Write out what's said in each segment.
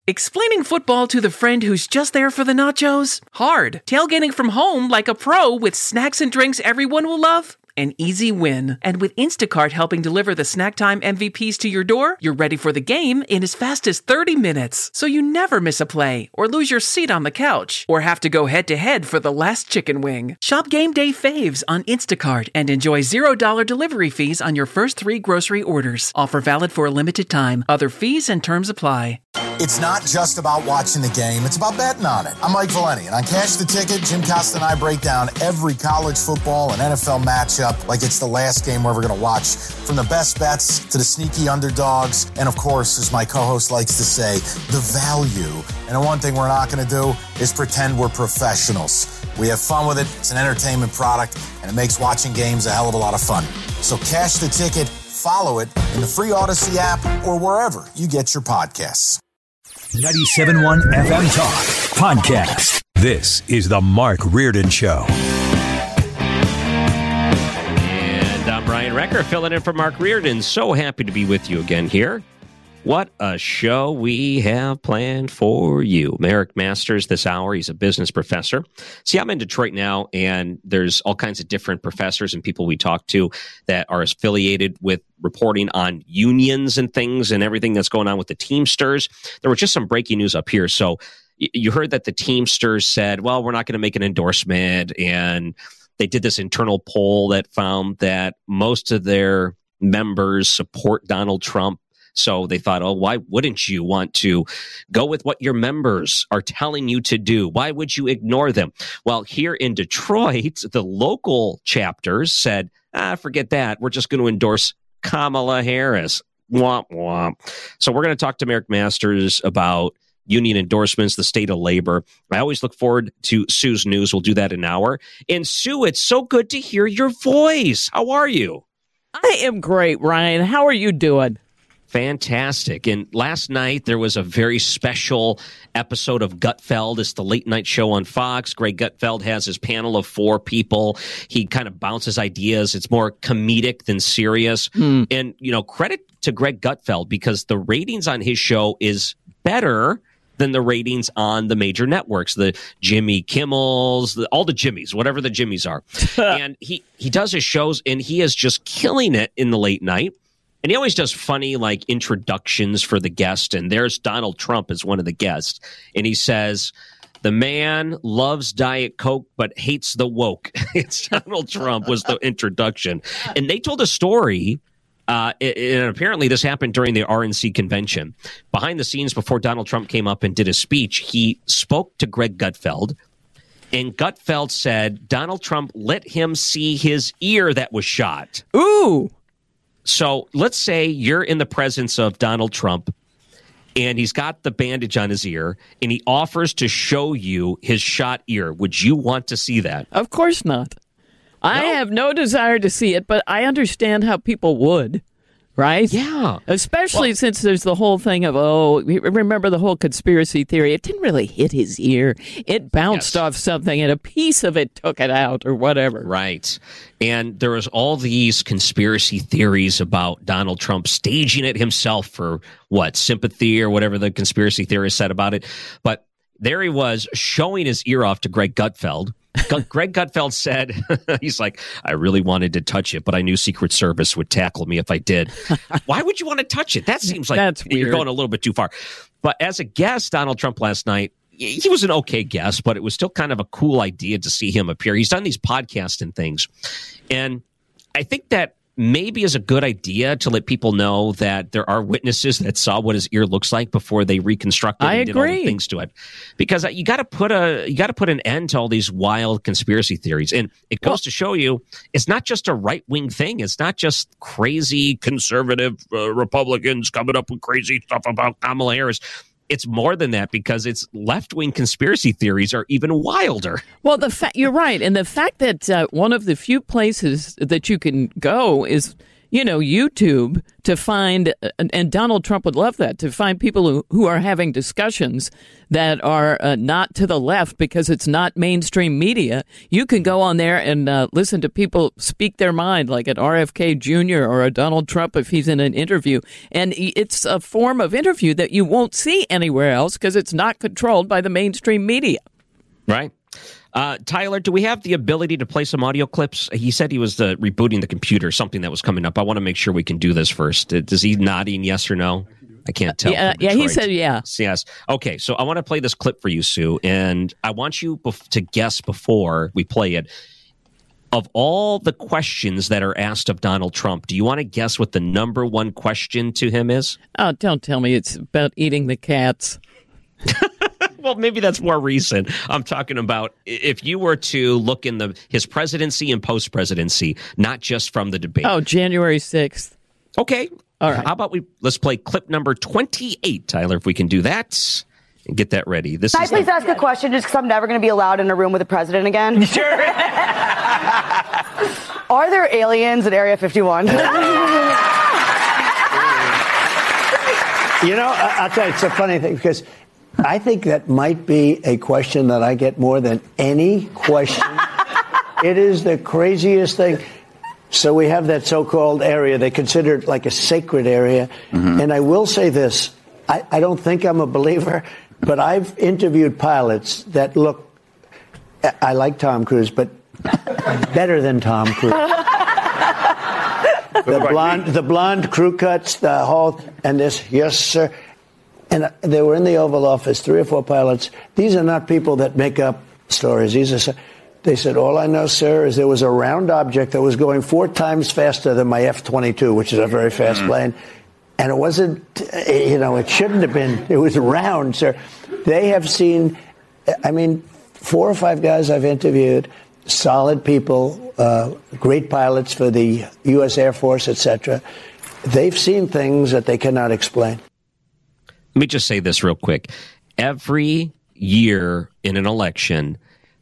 Explaining football to the friend who's just there for the nachos? Hard. Tailgating from home like a pro with snacks and drinks everyone will love? An easy win. And with Instacart helping deliver the snack time MVPs to your door, you're ready for the game in as fast as 30 minutes. So you never miss a play, or lose your seat on the couch, or have to go head-to-head for the last chicken wing. Shop Game Day Faves on Instacart and enjoy $0 delivery fees on your first 3 grocery orders. Offer valid for a limited time. Other fees and terms apply. It's not just about watching the game, it's about betting on it. I'm Mike Valeni, and on Cash the Ticket, Jim Costa and I break down every college football and NFL matchup like it's the last game we're ever going to watch. From the best bets to the sneaky underdogs, and of course, as my co-host likes to say, the value. And the one thing we're not going to do is pretend we're professionals. We have fun with it, it's an entertainment product, and it makes watching games a hell of a lot of fun. So Cash the Ticket, follow it in the free Odyssey app or wherever you get your podcasts. 97.1 FM Talk Podcast. This is the Mark Reardon Show. And I'm Ryan Recker, filling in for Mark Reardon. So happy to be with you again here. What a show we have planned for you. Merrick Masters this hour. He's a business professor. See, I'm in Detroit now, and there's all kinds of different professors and people we talk to that are affiliated with reporting on unions and things and everything that's going on with the Teamsters. There was just some breaking news up here. So you heard that the Teamsters said, well, we're not going to make an endorsement. And they did this internal poll that found that most of their members support Donald Trump. So they thought, oh, why wouldn't you want to go with what your members are telling you to do? Why would you ignore them? Well, here in Detroit, the local chapters said, forget that. We're just going to endorse Kamala Harris. Womp womp. So we're going to talk to Merrick Masters about union endorsements, the state of labor. I always look forward to Sue's news. We'll do that in an hour. And Sue, it's so good to hear your voice. How are you? I am great, Ryan. How are you doing? Fantastic. And last night, there was a very special episode of Gutfeld. It's the late night show on Fox. Greg Gutfeld has his panel of 4 people. He kind of bounces ideas. It's more comedic than serious. And, credit to Greg Gutfeld, because the ratings on his show is better than the ratings on the major networks, the Jimmy Kimmels, all the Jimmys, whatever the Jimmys are. And he does his shows, and he is just killing it in the late night. And he always does funny, introductions for the guest. And there's Donald Trump as one of the guests. And he says, the man loves Diet Coke but hates the woke. It's Donald Trump was the introduction. And they told a story, and apparently this happened during the RNC convention. Behind the scenes, before Donald Trump came up and did a speech, he spoke to Greg Gutfeld. And Gutfeld said Donald Trump let him see his ear that was shot. Ooh! So let's say you're in the presence of Donald Trump and he's got the bandage on his ear and he offers to show you his shot ear. Would you want to see that? Of course not. I have no desire to see it, but I understand how people would, right? Yeah. Especially since there's the whole thing of, remember the whole conspiracy theory? It didn't really hit his ear. It bounced off something and a piece of it took it out or whatever. Right. And there was all these conspiracy theories about Donald Trump staging it himself for sympathy or whatever the conspiracy theorists said about it. But there he was showing his ear off to Greg Gutfeld. Greg Gutfeld said, he's like, I really wanted to touch it, but I knew Secret Service would tackle me if I did. Why would you want to touch it? That seems like you're going a little bit too far. But as a guest, Donald Trump last night, he was an okay guest, but it was still kind of a cool idea to see him appear. He's done these podcasts and things. And I think that maybe is a good idea to let people know that there are witnesses that saw what his ear looks like before they reconstructed and did all the things to it. Because you got to put an end to all these wild conspiracy theories. And it goes to show you it's not just a right-wing thing. It's not just crazy conservative Republicans coming up with crazy stuff about Kamala Harris. It's more than that, because it's left-wing conspiracy theories are even wilder. Well, you're right. And the fact that one of the few places that you can go is, YouTube to find, and Donald Trump would love that, to find people who are having discussions that are not to the left because it's not mainstream media. You can go on there and listen to people speak their mind, like an RFK Jr. or a Donald Trump if he's in an interview. And it's a form of interview that you won't see anywhere else because it's not controlled by the mainstream media. Right. Tyler, do we have the ability to play some audio clips? He said he was rebooting the computer, something that was coming up. I want to make sure we can do this first. Is he nodding yes or no? I can't tell. Yeah, he said yeah. Yes. Okay, so I want to play this clip for you, Sue, and I want you to guess before we play it. Of all the questions that are asked of Donald Trump, do you want to guess what the number one question to him is? Oh, don't tell me it's about eating the cats. Well, maybe that's more recent. I'm talking about if you were to look in his presidency and post-presidency, not just from the debate. Oh, January 6th. Okay. All right. How about let's play clip number 28, Tyler, if we can do that and get that ready. Can I please ask a question just because I'm never going to be allowed in a room with the president again? Sure. Are there aliens at Area 51? I'll tell you, it's a funny thing because I think that might be a question that I get more than any question. It is the craziest thing. So we have that so-called area. They consider it like a sacred area. Mm-hmm. And I will say this. I don't think I'm a believer, but I've interviewed pilots that look, I like Tom Cruise, but better than Tom Cruise. The blonde crew cuts, the whole, and this, yes, sir. And they were in the Oval Office, 3 or 4 pilots. These are not people that make up stories. They said, all I know, sir, is there was a round object that was going 4 times faster than my F-22, which is a very fast plane. And it wasn't, it shouldn't have been. It was round, sir. They have seen, 4 or 5 guys I've interviewed, solid people, great pilots for the U.S. Air Force, etc. They've seen things that they cannot explain. Let me just say this real quick. Every year in an election,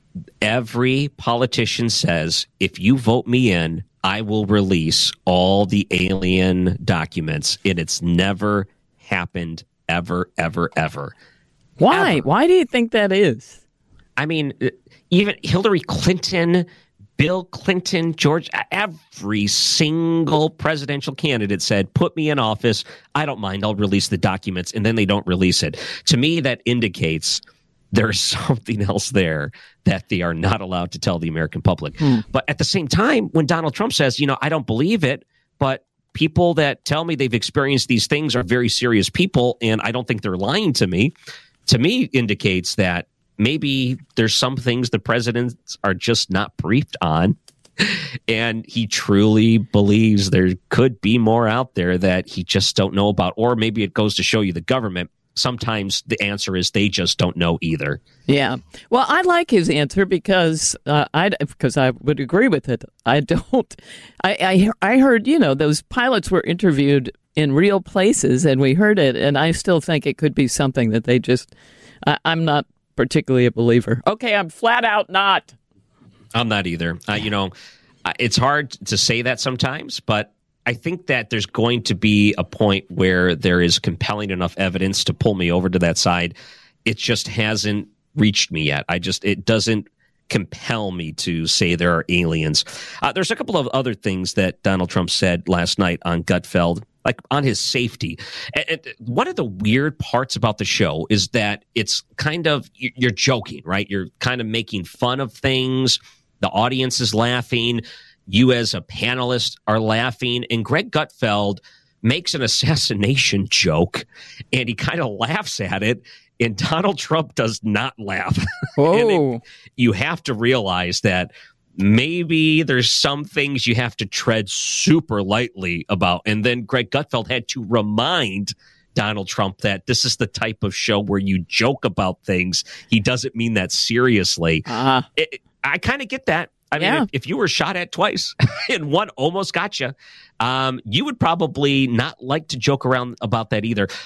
every politician says, if you vote me in, I will release all the alien documents. And it's never happened ever, ever, ever. Why? Ever. Why do you think that is? I mean, even Hillary Clinton, Bill Clinton, George, every single presidential candidate said, put me in office. I don't mind. I'll release the documents. And then they don't release it. To me, that indicates there's something else there that they are not allowed to tell the American public. But at the same time, when Donald Trump says, I don't believe it, but people that tell me they've experienced these things are very serious people, and I don't think they're lying to me indicates that maybe there's some things the presidents are just not briefed on, and he truly believes there could be more out there that he just don't know about. Or maybe it goes to show you the government, sometimes the answer is they just don't know either. Yeah. Well, I like his answer because I would agree with it. I don't. I heard, those pilots were interviewed in real places, and we heard it, and I still think it could be something that they just. I'm not particularly a believer. Okay, I'm flat out not. I'm not either. It's hard to say that sometimes, but I think that there's going to be a point where there is compelling enough evidence to pull me over to that side. It just hasn't reached me yet. It doesn't compel me to say there are aliens. There's a couple of other things that Donald Trump said last night on Gutfeld, like on his safety. And one of the weird parts about the show is that it's kind of, you're joking, right? You're kind of making fun of things. The audience is laughing. You as a panelist are laughing. And Greg Gutfeld makes an assassination joke, and he kind of laughs at it. And Donald Trump does not laugh. Oh. You have to realize that maybe there's some things you have to tread super lightly about. And then Greg Gutfeld had to remind Donald Trump that this is the type of show where you joke about things. He doesn't mean that seriously. I kind of get that. I mean, if you were shot at twice and one almost got you, you would probably not like to joke around about that either.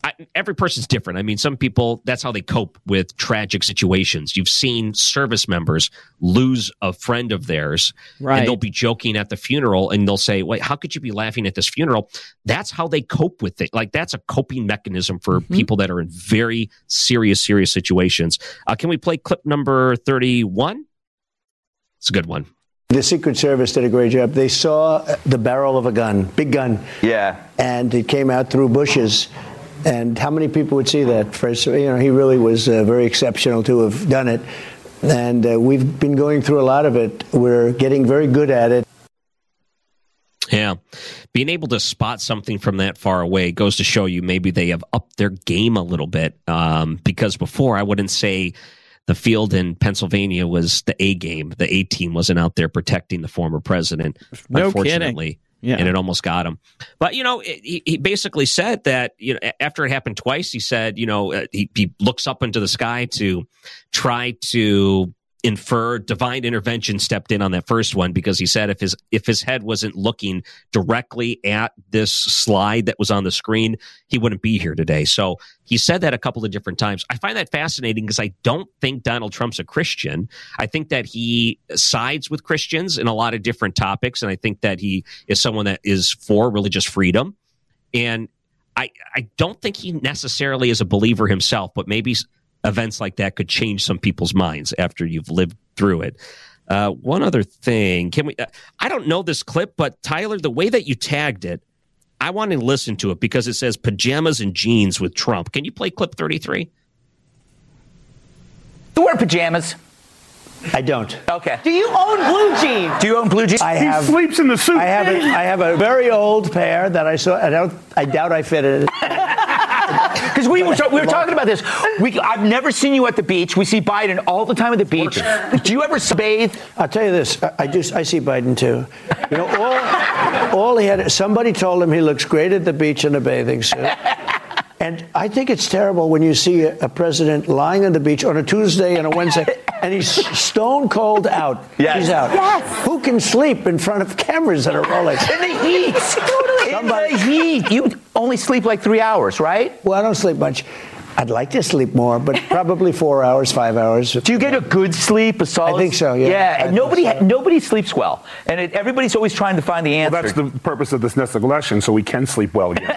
every person's different. I mean, some people, that's how they cope with tragic situations. You've seen service members lose a friend of theirs, right, and they'll be joking at the funeral, and they'll say, wait, how could you be laughing at this funeral? That's how they cope with it. Like, that's a coping mechanism for people that are in very serious situations. Can we play clip number 31? It's a good one. The Secret Service did a great job. They saw the barrel of a gun, big gun. Yeah. And it came out through bushes. And how many people would see that? First, he really was very exceptional to have done it. And we've been going through a lot of it. We're getting very good at it. Yeah. Being able to spot something from that far away goes to show you maybe they have upped their game a little bit. Because before, I wouldn't say the field in Pennsylvania was the A game. The A team wasn't out there protecting the former president, unfortunately. Kidding. Yeah. And it almost got him. But, he basically said that, after it happened twice, he said, he looks up into the sky to try to infer divine intervention stepped in on that first one, because he said if his head wasn't looking directly at this slide that was on the screen, he wouldn't be here today. So he said that a couple of different times. I find that fascinating because I don't think Donald Trump's a Christian. I think that he sides with Christians in a lot of different topics, and I think that he is someone that is for religious freedom. And I don't think he necessarily is a believer himself, but maybe events like that could change some people's minds after you've lived through it. One other thing, can we? I don't know this clip, but Tyler, the way that you tagged it, I want to listen to it because it says pajamas and jeans with Trump. Can you play clip 33? You wear pajamas? I don't. Okay. Do you own blue jeans? Do you own blue jeans? He sleeps in the suit. I have a very old pair that I saw. I doubt I fitted it. Because we were talking about this. I've never seen you at the beach. We see Biden all the time at the beach. Do you ever bathe? I'll tell you this. I see Biden too. All he had. Somebody told him he looks great at the beach in a bathing suit. And I think it's terrible when you see a president lying on the beach on a Tuesday and a Wednesday, and he's stone cold out. Yes. He's out. Yes. Who can sleep in front of cameras that are rolling? In the heat. In the heat. You only sleep like 3 hours, right? Well, I don't sleep much. I'd like to sleep more, but probably 4 hours, 5 hours. Do you get a good sleep, a solid? I think so, yeah. Yeah, and nobody sleeps well. And everybody's always trying to find the answer. Well, that's the purpose of this Nestle election, so we can sleep well again.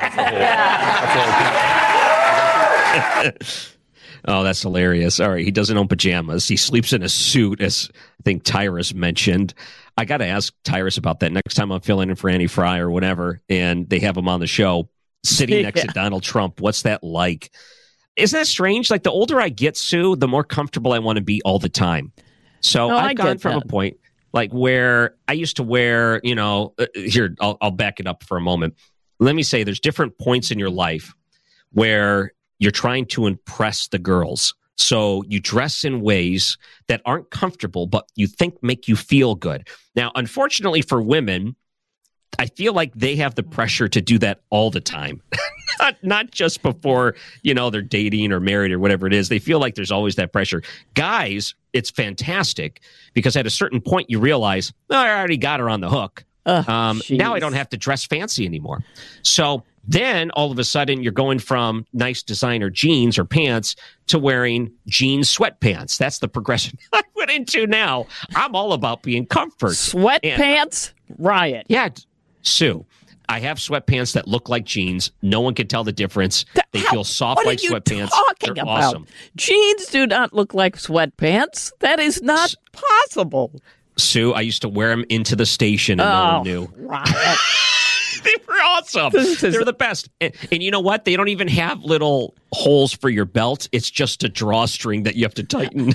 Oh, that's hilarious. All right, he doesn't own pajamas. He sleeps in a suit, as I think Tyrus mentioned. I got to ask Tyrus about that next time I'm filling in for Annie Fry or whatever, and they have him on the show sitting next to Donald Trump. What's that like? Isn't that strange? Like, the older I get, Sue, the more comfortable I want to be all the time. So I've gone from a point like where I used to wear, here, I'll back it up for a moment. Let me say there's different points in your life where you're trying to impress the girls. So you dress in ways that aren't comfortable, but you think make you feel good. Now, unfortunately for women, I feel like they have the pressure to do that all the time. Not just before, they're dating or married or whatever it is. They feel like there's always that pressure. Guys, it's fantastic because at a certain point you realize, I already got her on the hook. Now I don't have to dress fancy anymore. So then all of a sudden you're going from nice designer jeans or pants to wearing jeans sweatpants. That's the progression I went into now. I'm all about being comfort. Sweatpants? Riot. Yeah. Sue, I have sweatpants that look like jeans. No one can tell the difference. They feel soft like sweatpants. They're about? Awesome. Jeans do not look like sweatpants. That is not possible. Sue, I used to wear them into the station and no one knew. Riot. They were awesome. They're the best. And you know what? They don't even have little holes for your belt. It's just a drawstring that you have to tighten.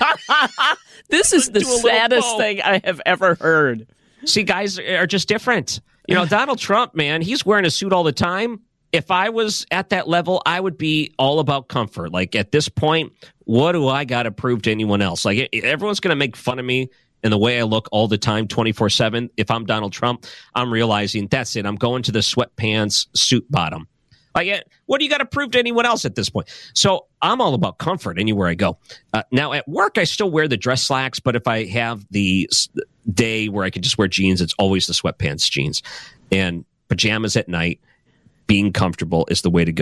This is the saddest thing I have ever heard. See, guys are just different. Donald Trump, man, he's wearing a suit all the time. If I was at that level, I would be all about comfort. Like, at this point, what do I got to prove to anyone else? Like, everyone's going to make fun of me and the way I look all the time, 24/7. If I'm Donald Trump, I'm realizing that's it. I'm going to the sweatpants suit bottom. Like, what do you got to prove to anyone else at this point? So I'm all about comfort anywhere I go. Now, at work, I still wear the dress slacks, but if I have the day where I can just wear jeans, it's always the sweatpants jeans. And pajamas at night, being comfortable is the way to go.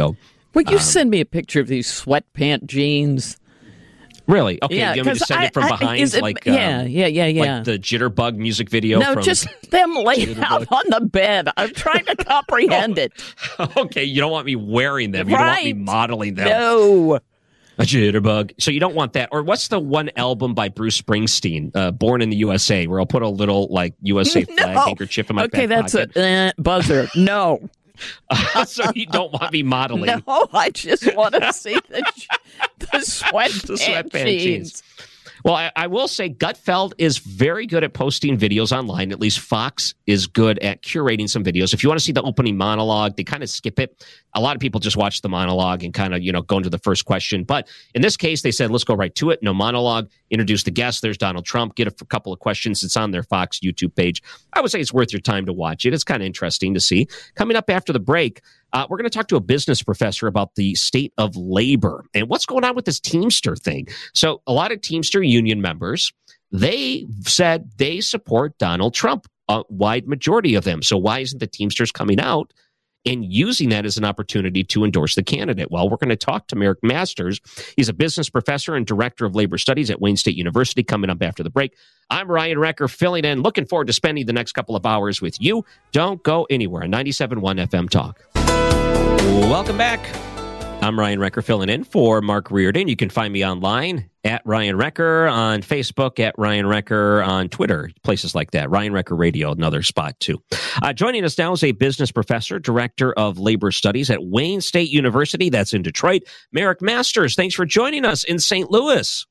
Will you send me a picture of these sweatpant jeans? Really? Okay, Yeah, you want me to send it from behind? Like the Jitterbug music video? No, from just them laid out on the bed. I'm trying to comprehend it. Okay, you don't want me wearing them. You don't want me modeling them. No. A Jitterbug. So you don't want that. Or what's the one album by Bruce Springsteen, Born in the USA, where I'll put a little like USA flag handkerchief in my back pocket? Okay, that's a buzzer. No. So you don't want me modeling? No, I just want to see the sweatpant jeans. Well, I will say Gutfeld is very good at posting videos online. At least Fox is good at curating some videos. If you want to see the opening monologue, they kind of skip it. A lot of people just watch the monologue and kind of, go into the first question. But in this case, they said, let's go right to it. No monologue. Introduce the guest. There's Donald Trump. Get a couple of questions. It's on their Fox YouTube page. I would say it's worth your time to watch it. It's kind of interesting to see. Coming up after the break, we're going to talk to a business professor about the state of labor and what's going on with this Teamster thing. So a lot of Teamster union members, they said they support Donald Trump, a wide majority of them. So why isn't the Teamsters coming out and using that as an opportunity to endorse the candidate? Well, we're going to talk to Merrick Masters. He's a business professor and director of labor studies at Wayne State University, coming up after the break. I'm Ryan Recker, filling in. Looking forward to spending the next couple of hours with you. Don't go anywhere. 97.1 FM Talk. Welcome back. I'm Ryan Recker, filling in for Mark Reardon. You can find me online at Ryan Recker, on Facebook at Ryan Recker, on Twitter, places like that. Ryan Recker Radio, another spot too. Joining us now is a business professor, director of labor studies at Wayne State University. That's in Detroit. Merrick Masters, thanks for joining us in St. Louis.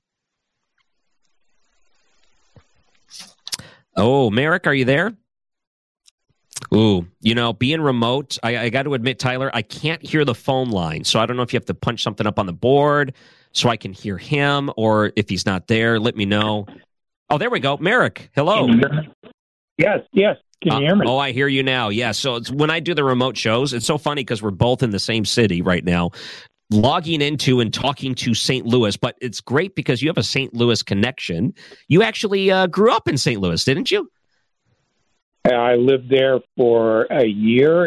Oh, Merrick, are you there? Ooh, being remote, I got to admit, Tyler, I can't hear the phone line. So I don't know if you have to punch something up on the board so I can hear him, or if he's not there, let me know. Oh, there we go. Merrick, hello. Yes. Can you hear me? Oh, I hear you now. Yeah, so it's when I do the remote shows, it's so funny because we're both in the same city right now, logging into and talking to St. Louis. But it's great because you have a St. Louis connection. You actually grew up in St. Louis, didn't you? I lived there for a year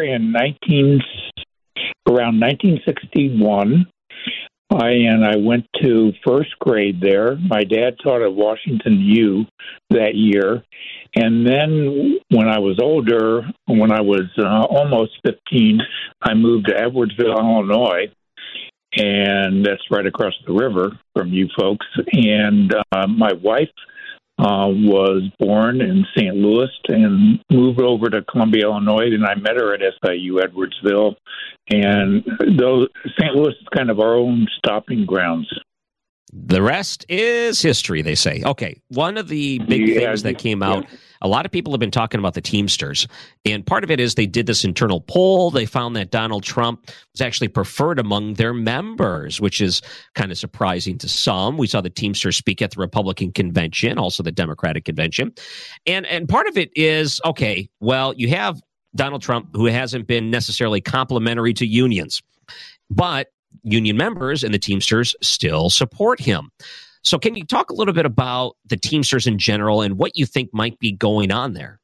around 1961. I went to first grade there. My dad taught at Washington U that year. And then when I was older, when I was almost 15, I moved to Edwardsville, Illinois. And that's right across the river from you folks. And my wife was born in St. Louis and moved over to Columbia, Illinois, and I met her at SIU Edwardsville. And though St. Louis is kind of our own stopping grounds. The rest is history, they say. Okay, one of the big things that came out, a lot of people have been talking about the Teamsters, and part of it is they did this internal poll. They found that Donald Trump was actually preferred among their members, which is kind of surprising to some. We saw the Teamsters speak at the Republican convention, also the Democratic convention. And part of it is, okay, well, you have Donald Trump, who hasn't been necessarily complimentary to unions, but union members and the Teamsters still support him. So can you talk a little bit about the Teamsters in general and what you think might be going on there?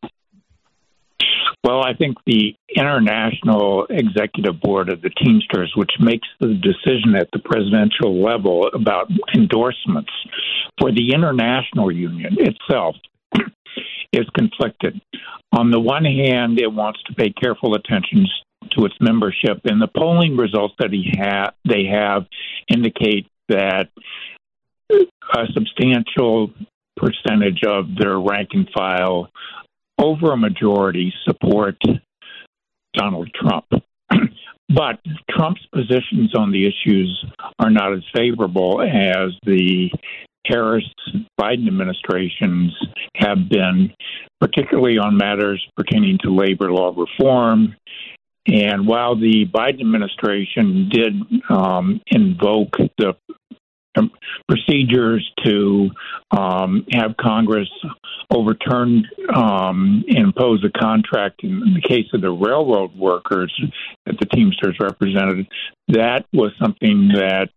Well, I think the International Executive Board of the Teamsters, which makes the decision at the presidential level about endorsements for the international union itself, is conflicted. On the one hand, it wants to pay careful attention to its membership, and the polling results that they have indicate that a substantial percentage of their rank and file, over a majority, support Donald Trump. But Trump's positions on the issues are not as favorable as the Harris-Biden administrations have been, particularly on matters pertaining to labor law reform. And while the Biden administration did invoke the procedures to have Congress overturn, impose a contract in the case of the railroad workers that the Teamsters represented, that was something that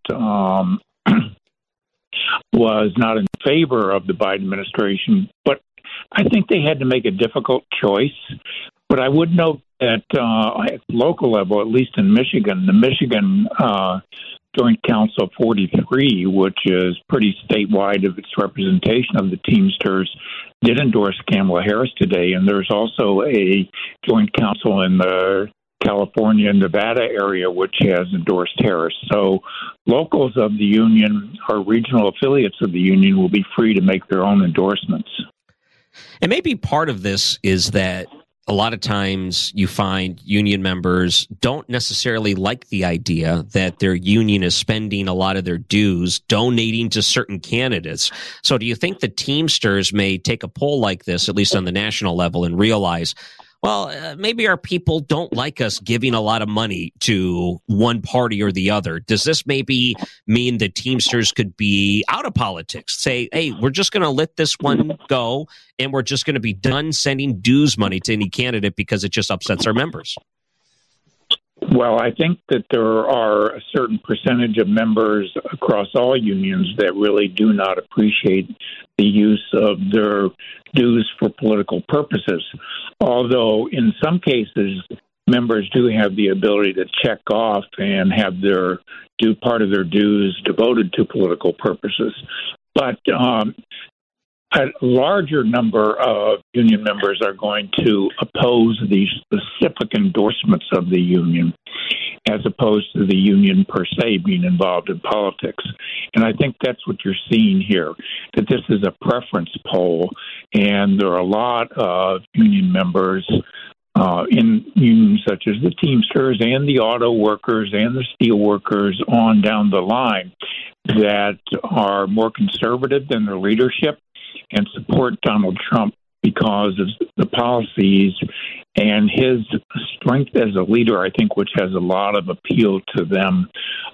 was not in favor of the Biden administration. But I think they had to make a difficult choice. But I would note that at local level, at least in Michigan, the Michigan Joint Council 43, which is pretty statewide of its representation of the Teamsters, did endorse Kamala Harris today. And there's also a joint council in the California and Nevada area which has endorsed Harris. So locals of the union or regional affiliates of the union will be free to make their own endorsements. And maybe part of this is that a lot of times you find union members don't necessarily like the idea that their union is spending a lot of their dues donating to certain candidates. So do you think the Teamsters may take a poll like this, at least on the national level, and realize, well, maybe our people don't like us giving a lot of money to one party or the other? Does this maybe mean the Teamsters could be out of politics? Say, hey, we're just going to let this one go, and we're just going to be done sending dues money to any candidate because it just upsets our members? Well, I think that there are a certain percentage of members across all unions that really do not appreciate the use of their dues for political purposes. Although in some cases, members do have the ability to check off and have their part of their dues devoted to political purposes. But a larger number of union members are going to oppose the specific endorsements of the union as opposed to the union per se being involved in politics. And I think that's what you're seeing here, that this is a preference poll, and there are a lot of union members in unions such as the Teamsters and the auto workers and the steel workers on down the line that are more conservative than their leadership and support Donald Trump because of the policies and his strength as a leader, I think, which has a lot of appeal to them.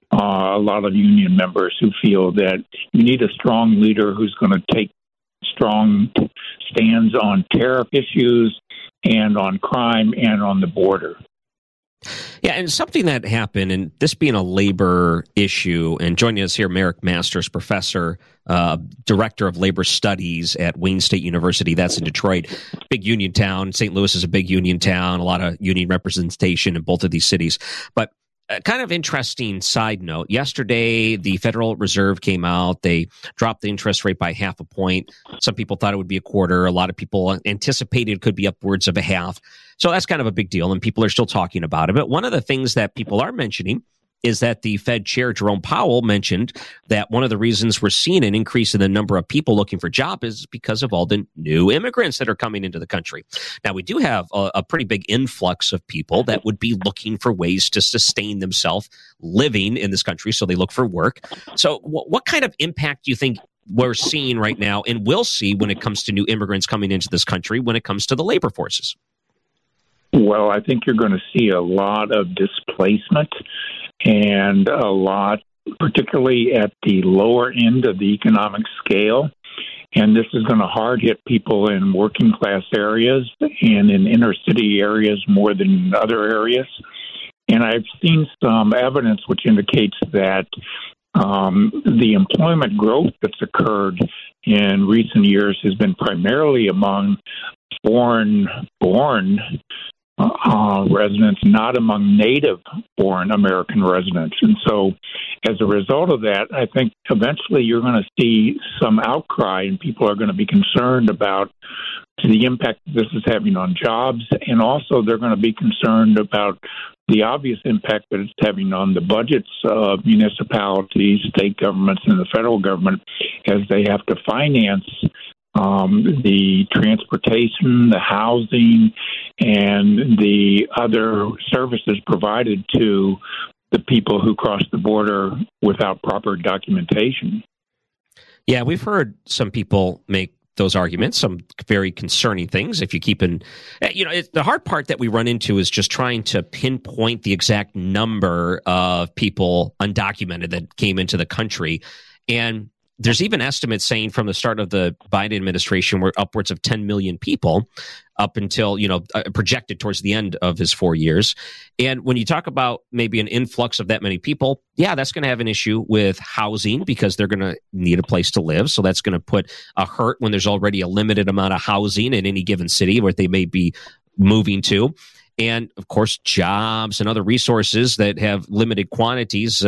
A lot of union members who feel that you need a strong leader who's going to take strong stands on tariff issues and on crime and on the border. Yeah, and something that happened, and this being a labor issue, and joining us here, Merrick Masters, professor, director of labor studies at Wayne State University. That's in Detroit, big union town. St. Louis is a big union town, a lot of union representation in both of these cities. But kind of interesting side note, yesterday the Federal Reserve came out. They dropped the interest rate by 0.5 point. Some people thought it would be a quarter. A lot of people anticipated it could be upwards of a half. So that's kind of a big deal, and people are still talking about it. But one of the things that people are mentioning is that the Fed Chair Jerome Powell mentioned that one of the reasons we're seeing an increase in the number of people looking for jobs is because of all the new immigrants that are coming into the country. Now, we do have a pretty big influx of people that would be looking for ways to sustain themselves living in this country, so they look for work. So what kind of impact do you think we're seeing right now and will see when it comes to new immigrants coming into this country when it comes to the labor forces? Well, I think you're going to see a lot of displacement and a lot, particularly at the lower end of the economic scale. And this is going to hard hit people in working class areas and in inner city areas more than other areas. And I've seen some evidence which indicates that the employment growth that's occurred in recent years has been primarily among foreign-born residents, not among native-born American residents. And so as a result of that, I think eventually you're going to see some outcry, and people are going to be concerned about the impact this is having on jobs, and also they're going to be concerned about the obvious impact that it's having on the budgets of municipalities, state governments, and the federal government as they have to finance the transportation, the housing, and the other services provided to the people who cross the border without proper documentation. Yeah, we've heard some people make those arguments, some very concerning things. If you keep in, the hard part that we run into is just trying to pinpoint the exact number of people undocumented that came into the country. And there's even estimates saying from the start of the Biden administration, we're upwards of 10 million people up until, projected towards the end of his 4 years. And when you talk about maybe an influx of that many people, yeah, that's going to have an issue with housing because they're going to need a place to live. So that's going to put a hurt when there's already a limited amount of housing in any given city where they may be moving to. And, of course, jobs and other resources that have limited quantities,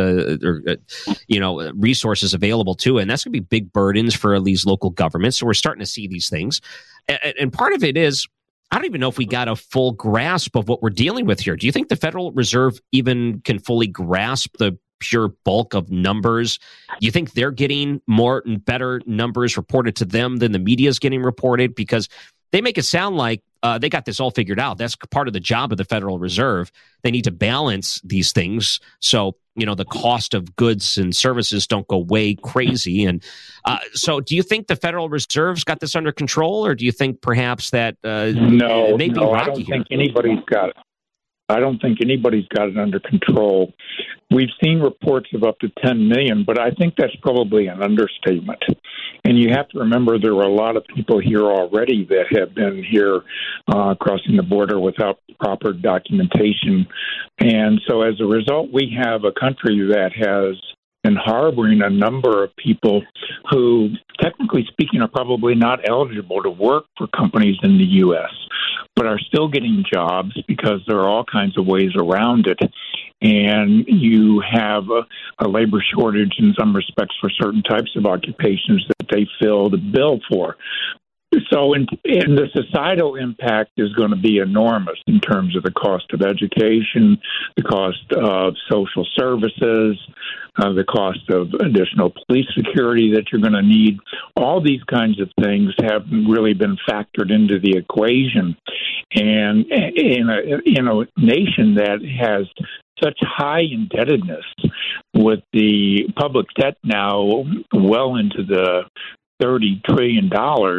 resources available to. And that's going to be big burdens for these local governments. So we're starting to see these things. And part of it is, I don't even know if we got a full grasp of what we're dealing with here. Do you think the Federal Reserve even can fully grasp the pure bulk of numbers? Do you think they're getting more and better numbers reported to them than the media is getting reported? Because they make it sound like they got this all figured out. That's part of the job of the Federal Reserve. They need to balance these things so, the cost of goods and services don't go way crazy. And so do you think the Federal Reserve's got this under control, or do you think perhaps that No, I don't think anybody's got it. I don't think anybody's got it under control. We've seen reports of up to 10 million, but I think that's probably an understatement. And you have to remember there were a lot of people here already that have been here crossing the border without proper documentation. And so as a result, we have a country that has been harboring a number of people who, technically speaking, are probably not eligible to work for companies in the U.S., but are still getting jobs because there are all kinds of ways around it. And you have a labor shortage in some respects for certain types of occupations that they fill the bill for. So and the societal impact is going to be enormous in terms of the cost of education, the cost of social services, the cost of additional police security that you're going to need. All these kinds of things have really been factored into the equation. And in a nation that has such high indebtedness, with the public debt now well into the $30 trillion,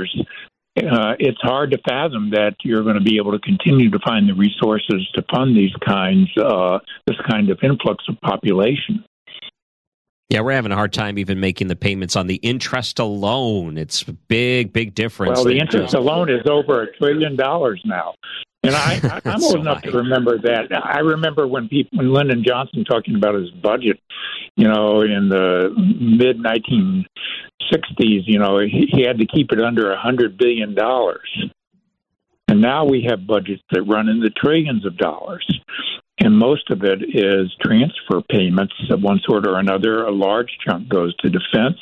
it's hard to fathom that you're going to be able to continue to find the resources to fund this kind of influx of population. Yeah, we're having a hard time even making the payments on the interest alone. It's a big difference. Well, the interest alone is over $1 trillion now. And I'm old enough to remember that. I remember when Lyndon Johnson talking about his budget, in the mid-1960s, he had to keep it under $100 billion. And now we have budgets that run in the trillions of dollars. And most of it is transfer payments of one sort or another. A large chunk goes to defense.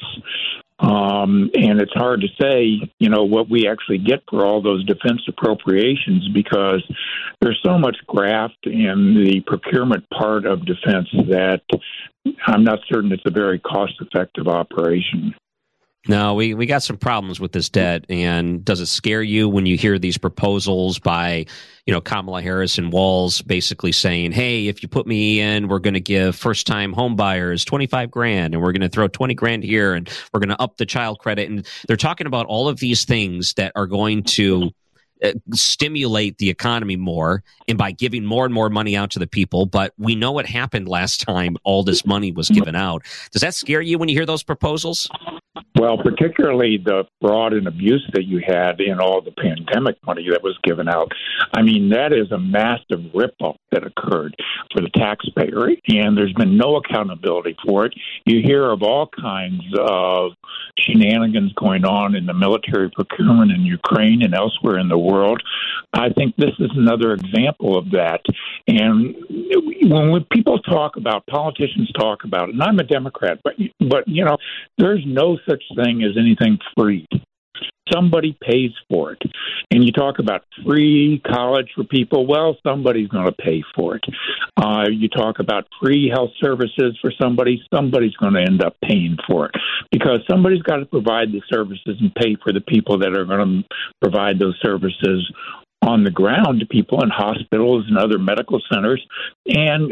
And it's hard to say, what we actually get for all those defense appropriations, because there's so much graft in the procurement part of defense that I'm not certain it's a very cost-effective operation. No, we got some problems with this debt. And does it scare you when you hear these proposals by, Kamala Harris and Walz basically saying, hey, if you put me in, we're going to give first-time home buyers $25,000 and we're going to throw $20,000 here and we're going to up the child credit. And they're talking about all of these things that are going to stimulate the economy more, and by giving more and more money out to the people. But we know what happened last time all this money was given out. Does that scare you when you hear those proposals? Well, particularly the fraud and abuse that you had in all the pandemic money that was given out. I mean, that is a massive ripoff that occurred for the taxpayer, and there's been no accountability for it. You hear of all kinds of shenanigans going on in the military procurement in Ukraine and elsewhere in the world. I think this is another example of that. And when politicians talk about it, and I'm a Democrat, but there's no such thing as anything free. Somebody pays for it. And you talk about free college for people, well, somebody's going to pay for it. You talk about free health services for somebody's going to end up paying for it, because somebody's got to provide the services and pay for the people that are going to provide those services on the ground to people in hospitals and other medical centers. And,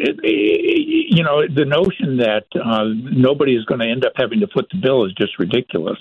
the notion that nobody is going to end up having to foot the bill is just ridiculous.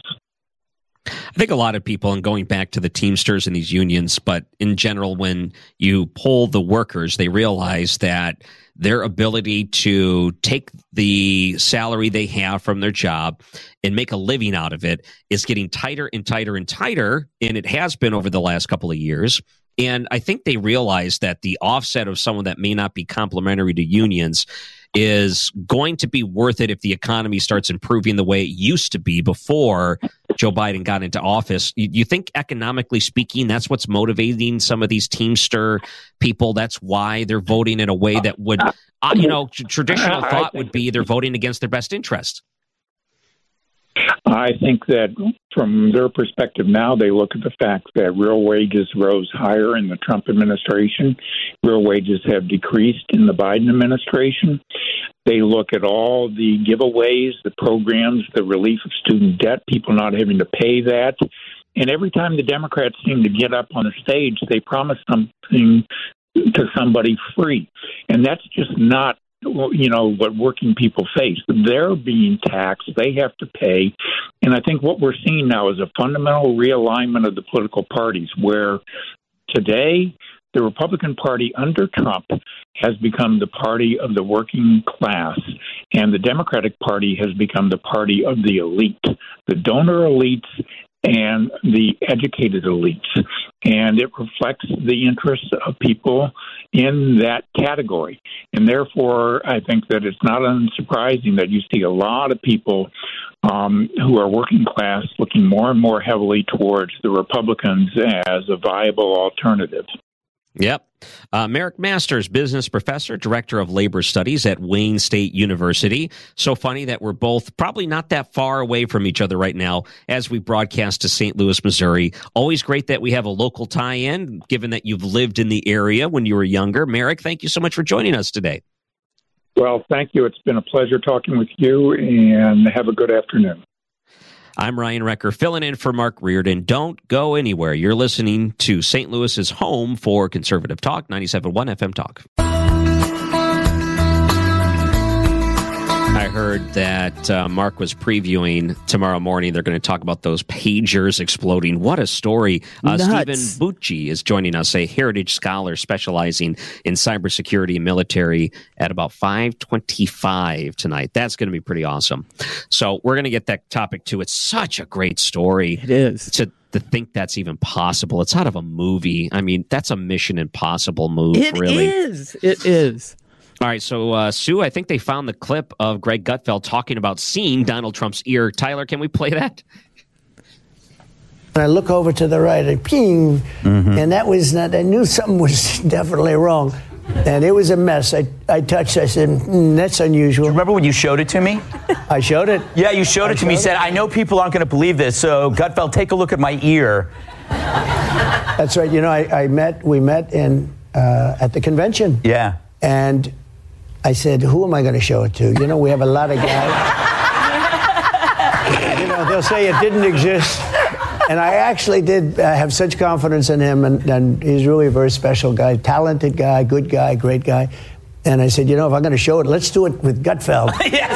I think a lot of people, and going back to the Teamsters and these unions, but in general, when you poll the workers, they realize that their ability to take the salary they have from their job and make a living out of it is getting tighter and tighter and tighter, and it has been over the last couple of years. And I think they realize that the offset of someone that may not be complimentary to unions is going to be worth it if the economy starts improving the way it used to be before Joe Biden got into office. You think economically speaking, that's what's motivating some of these Teamster people? That's why they're voting in a way that would, traditional thought would be they're voting against their best interest. I think that from their perspective now, they look at the fact that real wages rose higher in the Trump administration. Real wages have decreased in the Biden administration. They look at all the giveaways, the programs, the relief of student debt, people not having to pay that. And every time the Democrats seem to get up on the stage, they promise something to somebody free. And that's just not what working people face. They're being taxed. They have to pay. And I think what we're seeing now is a fundamental realignment of the political parties, where today the Republican Party under Trump has become the party of the working class, and the Democratic Party has become the party of the elite, the donor elites and the educated elites. And it reflects the interests of people in that category. And therefore, I think that it's not unsurprising that you see a lot of people who are working class looking more and more heavily towards the Republicans as a viable alternative. Yep. Merrick Masters, business professor, director of labor studies at Wayne State University. So funny that we're both probably not that far away from each other right now as we broadcast to St. Louis, Missouri. Always great that we have a local tie-in, given that you've lived in the area when you were younger. Merrick, thank you so much for joining us today. Well, thank you. It's been a pleasure talking with you, and have a good afternoon. I'm Ryan Recker, filling in for Mark Reardon. Don't go anywhere. You're listening to St. Louis's home for conservative talk, 97.1 FM Talk. I heard that Mark was previewing tomorrow morning. They're going to talk about those pagers exploding. What a story. Stephen Bucci is joining us, a heritage scholar specializing in cybersecurity and military at about 5:25 tonight. That's going to be pretty awesome. So we're going to get that topic too. It's such a great story. It is. To think that's even possible. It's out of a movie. I mean, that's a Mission Impossible move, really. It is. All right, so Sue, I think they found the clip of Greg Gutfeld talking about seeing Donald Trump's ear. Tyler, can we play that? And I look over to the right and ping, and that was not, I knew something was definitely wrong. And it was a mess. I touched, I said, that's unusual. Do you remember when you showed it to me? I showed it. Yeah, you showed it to me. You said, I know people aren't going to believe this, so Gutfeld, take a look at my ear. That's right. You know, we met at the convention. Yeah. And I said, who am I going to show it to? You know, we have a lot of guys. They'll say it didn't exist. And I actually did have such confidence in him, and he's really a very special guy, talented guy, good guy, great guy. And I said, if I'm going to show it, let's do it with Gutfeld. Yes.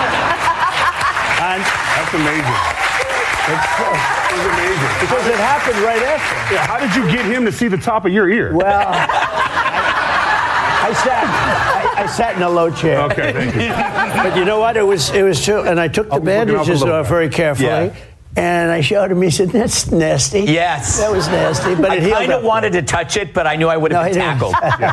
That's amazing. It's amazing. Because it happened right after. Yeah, how did you get him to see the top of your ear? Well, I sat in a low chair. Okay, thank you. But you know what? It was true. And I took the bandages off very carefully. Yeah. And I showed him. He said, "That's nasty." Yes, that was nasty. But I kind of wanted to touch it, but I knew I would have been tackled.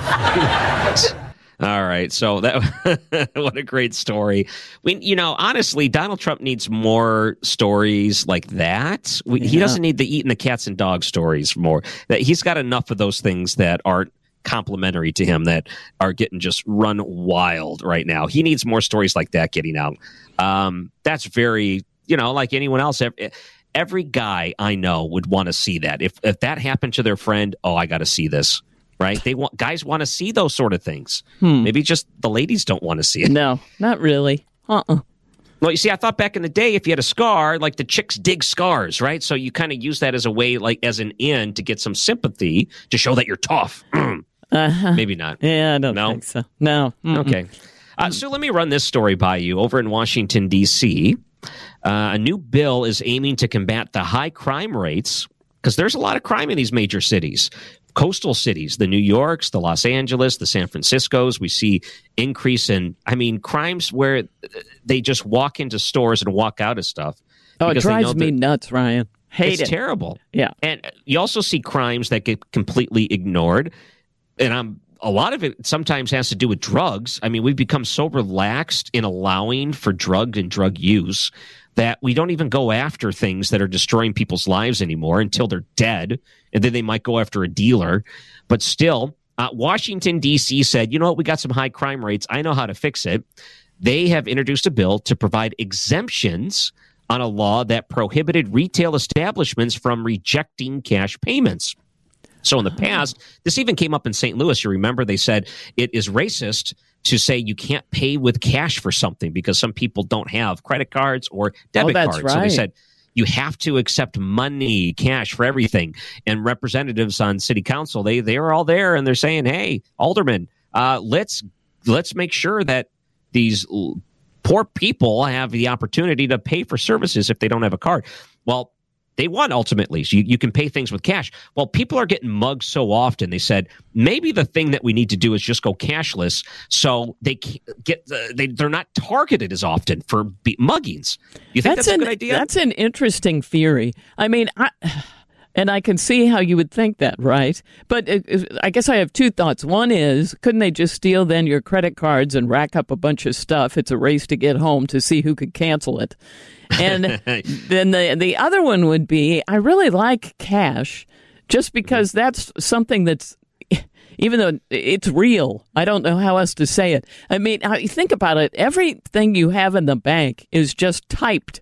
All right, so that what a great story. Honestly, Donald Trump needs more stories like that. He doesn't need the eating the cats and dogs stories more. That he's got enough of those things that aren't complimentary to him, that are getting just run wild right now. He needs more stories like that getting out. That's very. Like anyone else, every guy I know would want to see that. If that happened to their friend, I got to see this, right? Guys want to see those sort of things. Maybe just the ladies don't want to see it. No, not really. Well, you see, I thought back in the day, if you had a scar, like the chicks dig scars, right? So you kind of use that as a way, like as an in to get some sympathy to show that you're tough. Maybe not. Yeah, I don't think so. No. Okay. So let me run this story by you. Over in Washington, D.C., a new bill is aiming to combat the high crime rates, because there's a lot of crime in these major cities, coastal cities, the New Yorks, the Los Angeles, the San Franciscos. We see increase in, crimes where they just walk into stores and walk out of stuff. Oh, it drives me nuts, Ryan. Hate it. It's terrible. Yeah. And you also see crimes that get completely ignored. And a lot of it sometimes has to do with drugs. We've become so relaxed in allowing for drug and drug use that we don't even go after things that are destroying people's lives anymore until they're dead, and then they might go after a dealer. But still, Washington, D.C. said, you know what, we got some high crime rates. I know how to fix it. They have introduced a bill to provide exemptions on a law that prohibited retail establishments from rejecting cash payments. So in the past, this even came up in St. Louis. You remember they said it is racist to say you can't pay with cash for something because some people don't have credit cards or debit cards. Right. So they said you have to accept money, cash for everything. And representatives on city council, they are all there and they're saying, hey, aldermen, let's make sure that these poor people have the opportunity to pay for services if they don't have a card. Well, they won ultimately. So you can pay things with cash. Well, people are getting mugged so often. They said maybe the thing that we need to do is just go cashless, so they're not targeted as often for muggings. You think that's a good idea? That's an interesting theory. I mean, I can see how you would think that, right? But I guess I have two thoughts. One is, couldn't they just steal then your credit cards and rack up a bunch of stuff? It's a race to get home to see who could cancel it. And then the other one would be, I really like cash just because that's something that's, even though it's real, I don't know how else to say it. I mean, think about it. Everything you have in the bank is just typed.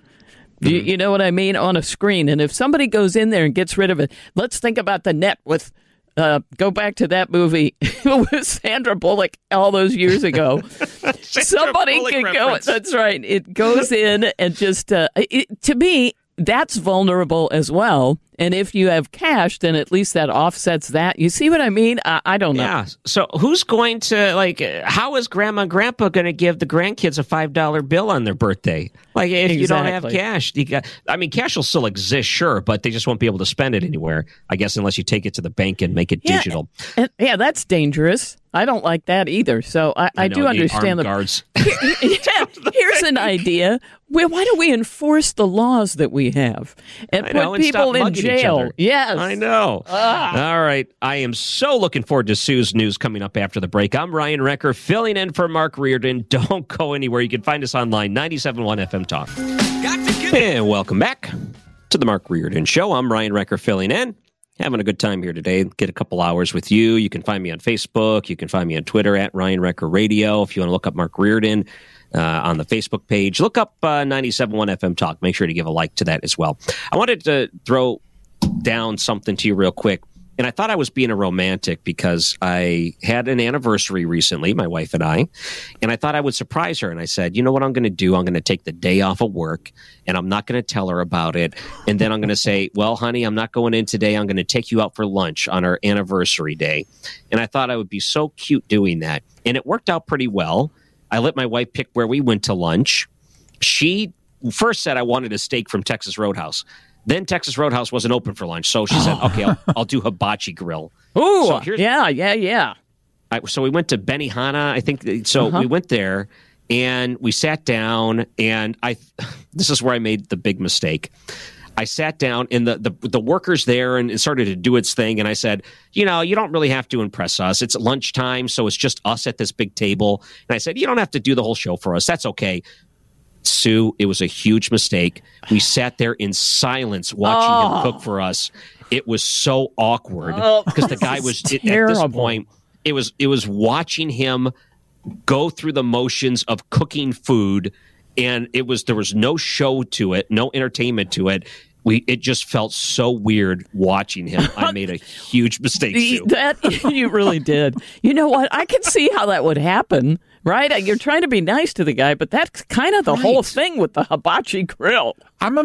You know what I mean? On a screen. And if somebody goes in there and gets rid of it, let's think about the net with, go back to that movie with Sandra Bullock all those years ago. Somebody could go. That's right. It goes in and just, to me, that's vulnerable as well. And if you have cash, then at least that offsets that. You see what I mean? I don't know. Yeah. So who's going to, how is grandma and grandpa going to give the grandkids a $5 bill on their birthday? Like, if you don't have cash, cash will still exist, sure, but they just won't be able to spend it anywhere, I guess, unless you take it to the bank and make it digital. That's dangerous. I don't like that either. So I do understand the guards. Here's an idea. Well, why don't we enforce the laws that we have and put people in jail? Yes. I know. All right. I am so looking forward to Sue's news coming up after the break. I'm Ryan Recker, filling in for Mark Reardon. Don't go anywhere. You can find us online, 97.1 FM Talk. And welcome back to the Mark Reardon Show. I'm Ryan Recker, filling in. Having a good time here today. Get a couple hours with you. You can find me on Facebook. You can find me on Twitter at Ryan Recker Radio. If you want to look up Mark Reardon on the Facebook page, look up 97.1 FM Talk. Make sure to give a like to that as well. I wanted to throw down something to you real quick. And I thought I was being a romantic because I had an anniversary recently, my wife and I thought I would surprise her. And I said, you know what I'm going to do? I'm going to take the day off of work and I'm not going to tell her about it. And then I'm going to say, well, honey, I'm not going in today. I'm going to take you out for lunch on our anniversary day. And I thought I would be so cute doing that. And it worked out pretty well. I let my wife pick where we went to lunch. She first said I wanted a steak from Texas Roadhouse. Then Texas Roadhouse wasn't open for lunch, so she said, okay, I'll do Hibachi Grill. Ooh, yeah. So we went to Benihana, I think. So we went there, and we sat down, and this is where I made the big mistake. I sat down, and the workers there, and it started to do its thing, and I said, you don't really have to impress us. It's lunchtime, so it's just us at this big table. And I said, you don't have to do the whole show for us. That's okay. Sue, it was a huge mistake. We sat there in silence watching him cook for us. It was so awkward because the guy was at this point. It was watching him go through the motions of cooking food, and there was no show to it, no entertainment to it. It just felt so weird watching him. I made a huge mistake, Sue. That you really did. You know what? I can see how that would happen, right? You're trying to be nice to the guy, but that's kind of the whole thing with the Hibachi Grill. I'm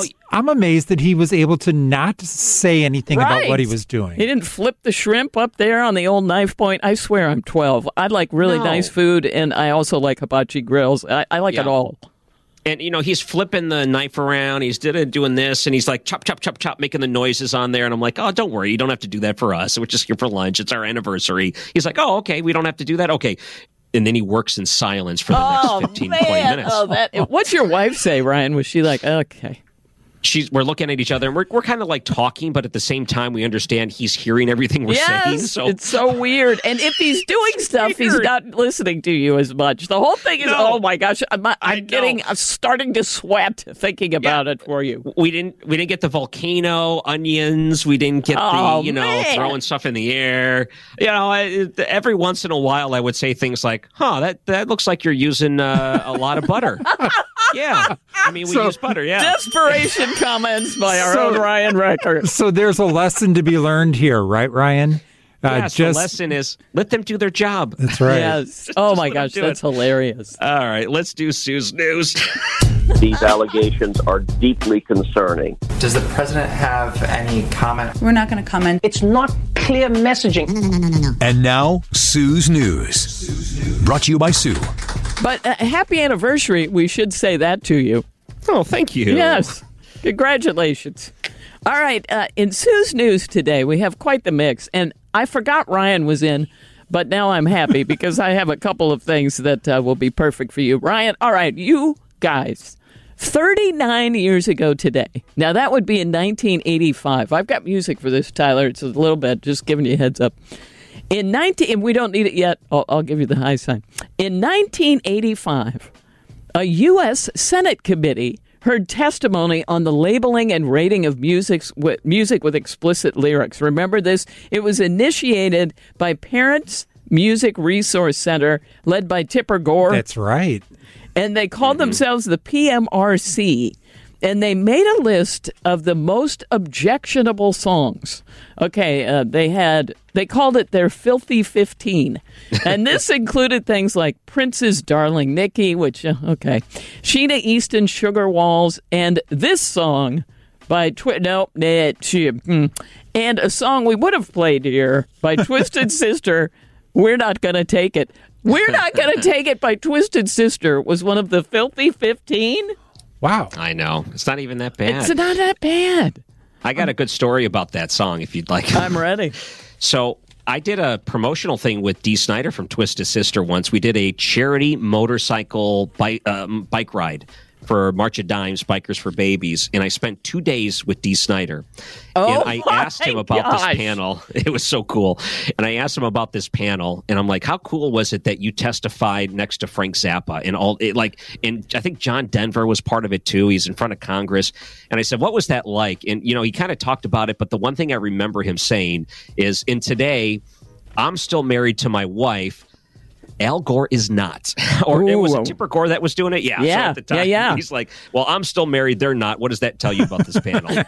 amazed that he was able to not say anything about what he was doing. He didn't flip the shrimp up there on the old knife point. I swear I'm 12. I like really nice food, and I also like Hibachi Grills. I like it all. And, he's flipping the knife around. He's doing this, and he's like, chop, chop, chop, chop, making the noises on there. And I'm like, oh, don't worry. You don't have to do that for us. We're just here for lunch. It's our anniversary. He's like, oh, okay. We don't have to do that? Okay. And then he works in silence for the next 15, 20 minutes. What'd your wife say, Ryan? Was she like, okay? we're looking at each other, and we're kind of like talking, but at the same time, we understand he's hearing everything we're saying. So it's so weird. And if he's doing stuff, he's not listening to you as much. The whole thing is, oh my gosh, I'm starting to sweat thinking about it for you. We didn't get the volcano onions. We didn't get throwing stuff in the air. Every once in a while, I would say things like, that looks like you're using a lot of butter. Yeah. I mean, we use butter, yeah. Desperation comments by our own Ryan Recker. So there's a lesson to be learned here, right, Ryan? The lesson is let them do their job. That's right. Yes. Oh, my gosh, that's hilarious. All right, let's do Sue's News. These allegations are deeply concerning. Does the president have any comment? We're not going to comment. It's not clear messaging. No. And now, Sue's News. Brought to you by Sue. But happy anniversary, we should say that to you. Oh, thank you. Yes. Congratulations. All right, in Sue's News today, we have quite the mix. And I forgot Ryan was in, but now I'm happy because I have a couple of things that will be perfect for you. Ryan, all right, you guys, 39 years ago today. Now, that would be in 1985. I've got music for this, Tyler. It's a little bit, just giving you a heads up. And we don't need it yet. I'll give you the high sign. In 1985, a U.S. Senate committee heard testimony on the labeling and rating of music with explicit lyrics. Remember this? It was initiated by Parents Music Resource Center, led by Tipper Gore. That's right. And they called themselves the PMRC. And they made a list of the most objectionable songs. Okay, they called it their Filthy 15. And this included things like Prince's Darling Nikki, which, Sheena Easton's Sugar Walls, and this song by and a song we would have played here by Twisted Sister, We're Not Gonna Take It. We're Not Gonna Take It by Twisted Sister was one of the Filthy 15. Wow. I know. It's not even that bad. It's not that bad. I got a good story about that song if you'd like. I'm ready. So I did a promotional thing with Dee Snider from Twisted Sister once. We did a charity motorcycle bike ride for March of Dimes, Bikers for Babies, and I spent 2 days with Dee Snider. And I asked him about this panel. It was so cool. And I asked him about this panel, and I'm like, how cool was it that you testified next to Frank Zappa and all it, and I think John Denver was part of it too. He's in front of Congress. And I said, what was that like? And he kind of talked about it, but the one thing I remember him saying is, in today, I'm still married to my wife. Al Gore is not. Or it was Tipper Gore that was doing it? Yeah. So at the time, he's like, well, I'm still married. They're not. What does that tell you about this panel?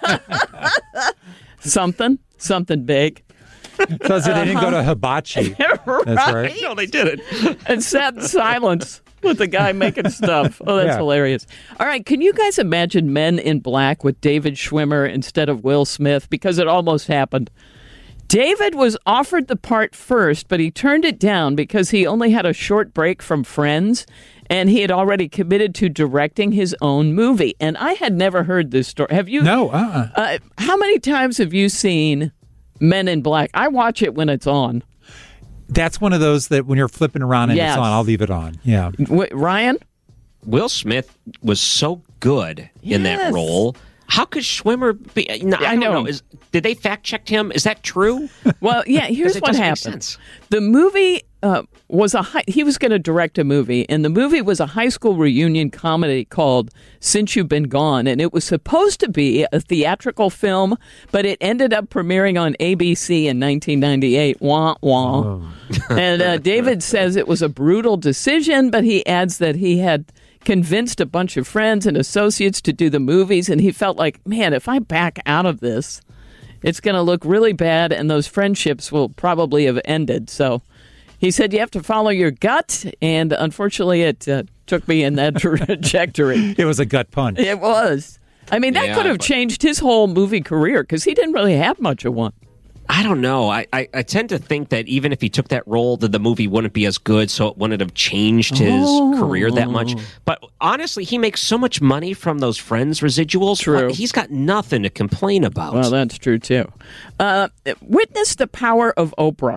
Something big. Because they didn't go to hibachi. That's right. No, they didn't. And sat in silence with the guy making stuff. Oh, that's hilarious. All right, can you guys imagine Men in Black with David Schwimmer instead of Will Smith? Because it almost happened. David was offered the part first, but he turned it down because he only had a short break from Friends, and he had already committed to directing his own movie. And I had never heard this story. Have you? No. How many times have you seen Men in Black? I watch it when it's on. That's one of those that when you're flipping around and it's on, I'll leave it on. Yeah. Ryan? Will Smith was so good in that role. How could Schwimmer be? I don't know. Did they fact check him? Is that true? Well, yeah. Here's what happened. The movie was he was going to direct a movie, and the movie was a high school reunion comedy called Since You've Been Gone, and it was supposed to be a theatrical film, but it ended up premiering on ABC in 1998. Wah wah. Oh. And David says it was a brutal decision, but he adds that he had convinced a bunch of friends and associates to do the movies, and he felt like, man, if I back out of this, it's going to look really bad, and those friendships will probably have ended. So he said you have to follow your gut, and unfortunately it took me in that trajectory. It was a gut punch. It was. I mean, that could have changed his whole movie career, because he didn't really have much of one. I don't know. I tend to think that even if he took that role, that the movie wouldn't be as good, so it wouldn't have changed his career that much. But honestly, he makes so much money from those Friends residuals. True. He's got nothing to complain about. Well, that's true, too. Witness the power of Oprah.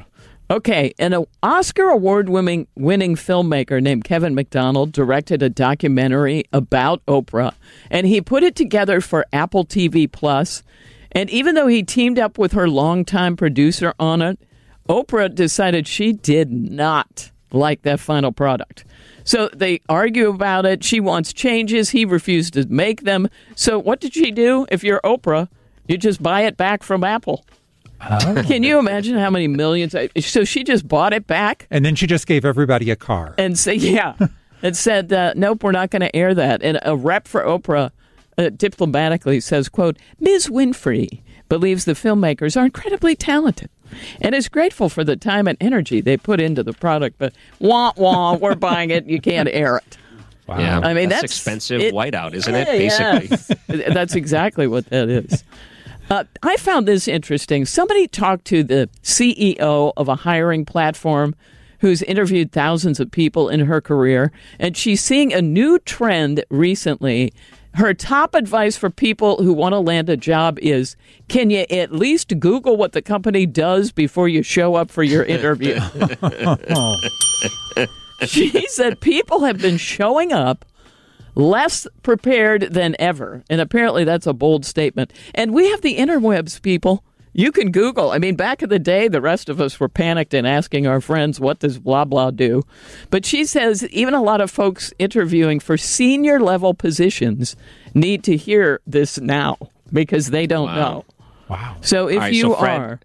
Okay, an Oscar award-winning filmmaker named Kevin McDonald directed a documentary about Oprah, and he put it together for Apple TV Plus. And even though he teamed up with her longtime producer on it, Oprah decided she did not like that final product. So they argue about it. She wants changes. He refused to make them. So what did she do? If you're Oprah, you just buy it back from Apple. Oh. Can you imagine how many millions? So she just bought it back. And then she just gave everybody a car. And said, and said, nope, we're not going to air that. And a rep for Oprah diplomatically says, quote, Ms. Winfrey believes the filmmakers are incredibly talented and is grateful for the time and energy they put into the product. But we're buying it. You can't air it. Wow. Yeah, I mean, that's expensive whiteout, isn't it? Basically. Yes. That's exactly what that is. I found this interesting. Somebody talked to the CEO of a hiring platform who's interviewed thousands of people in her career, and she's seeing a new trend recently. Her top advice for people who want to land a job is, can you at least Google what the company does before you show up for your interview? She said people have been showing up less prepared than ever. And apparently that's a bold statement. And we have the interwebs, people. You can Google. I mean, back in the day, the rest of us were panicked and asking our friends, what does blah, blah do? But she says even a lot of folks interviewing for senior level positions need to hear this now because they don't know. Wow. So if Fred,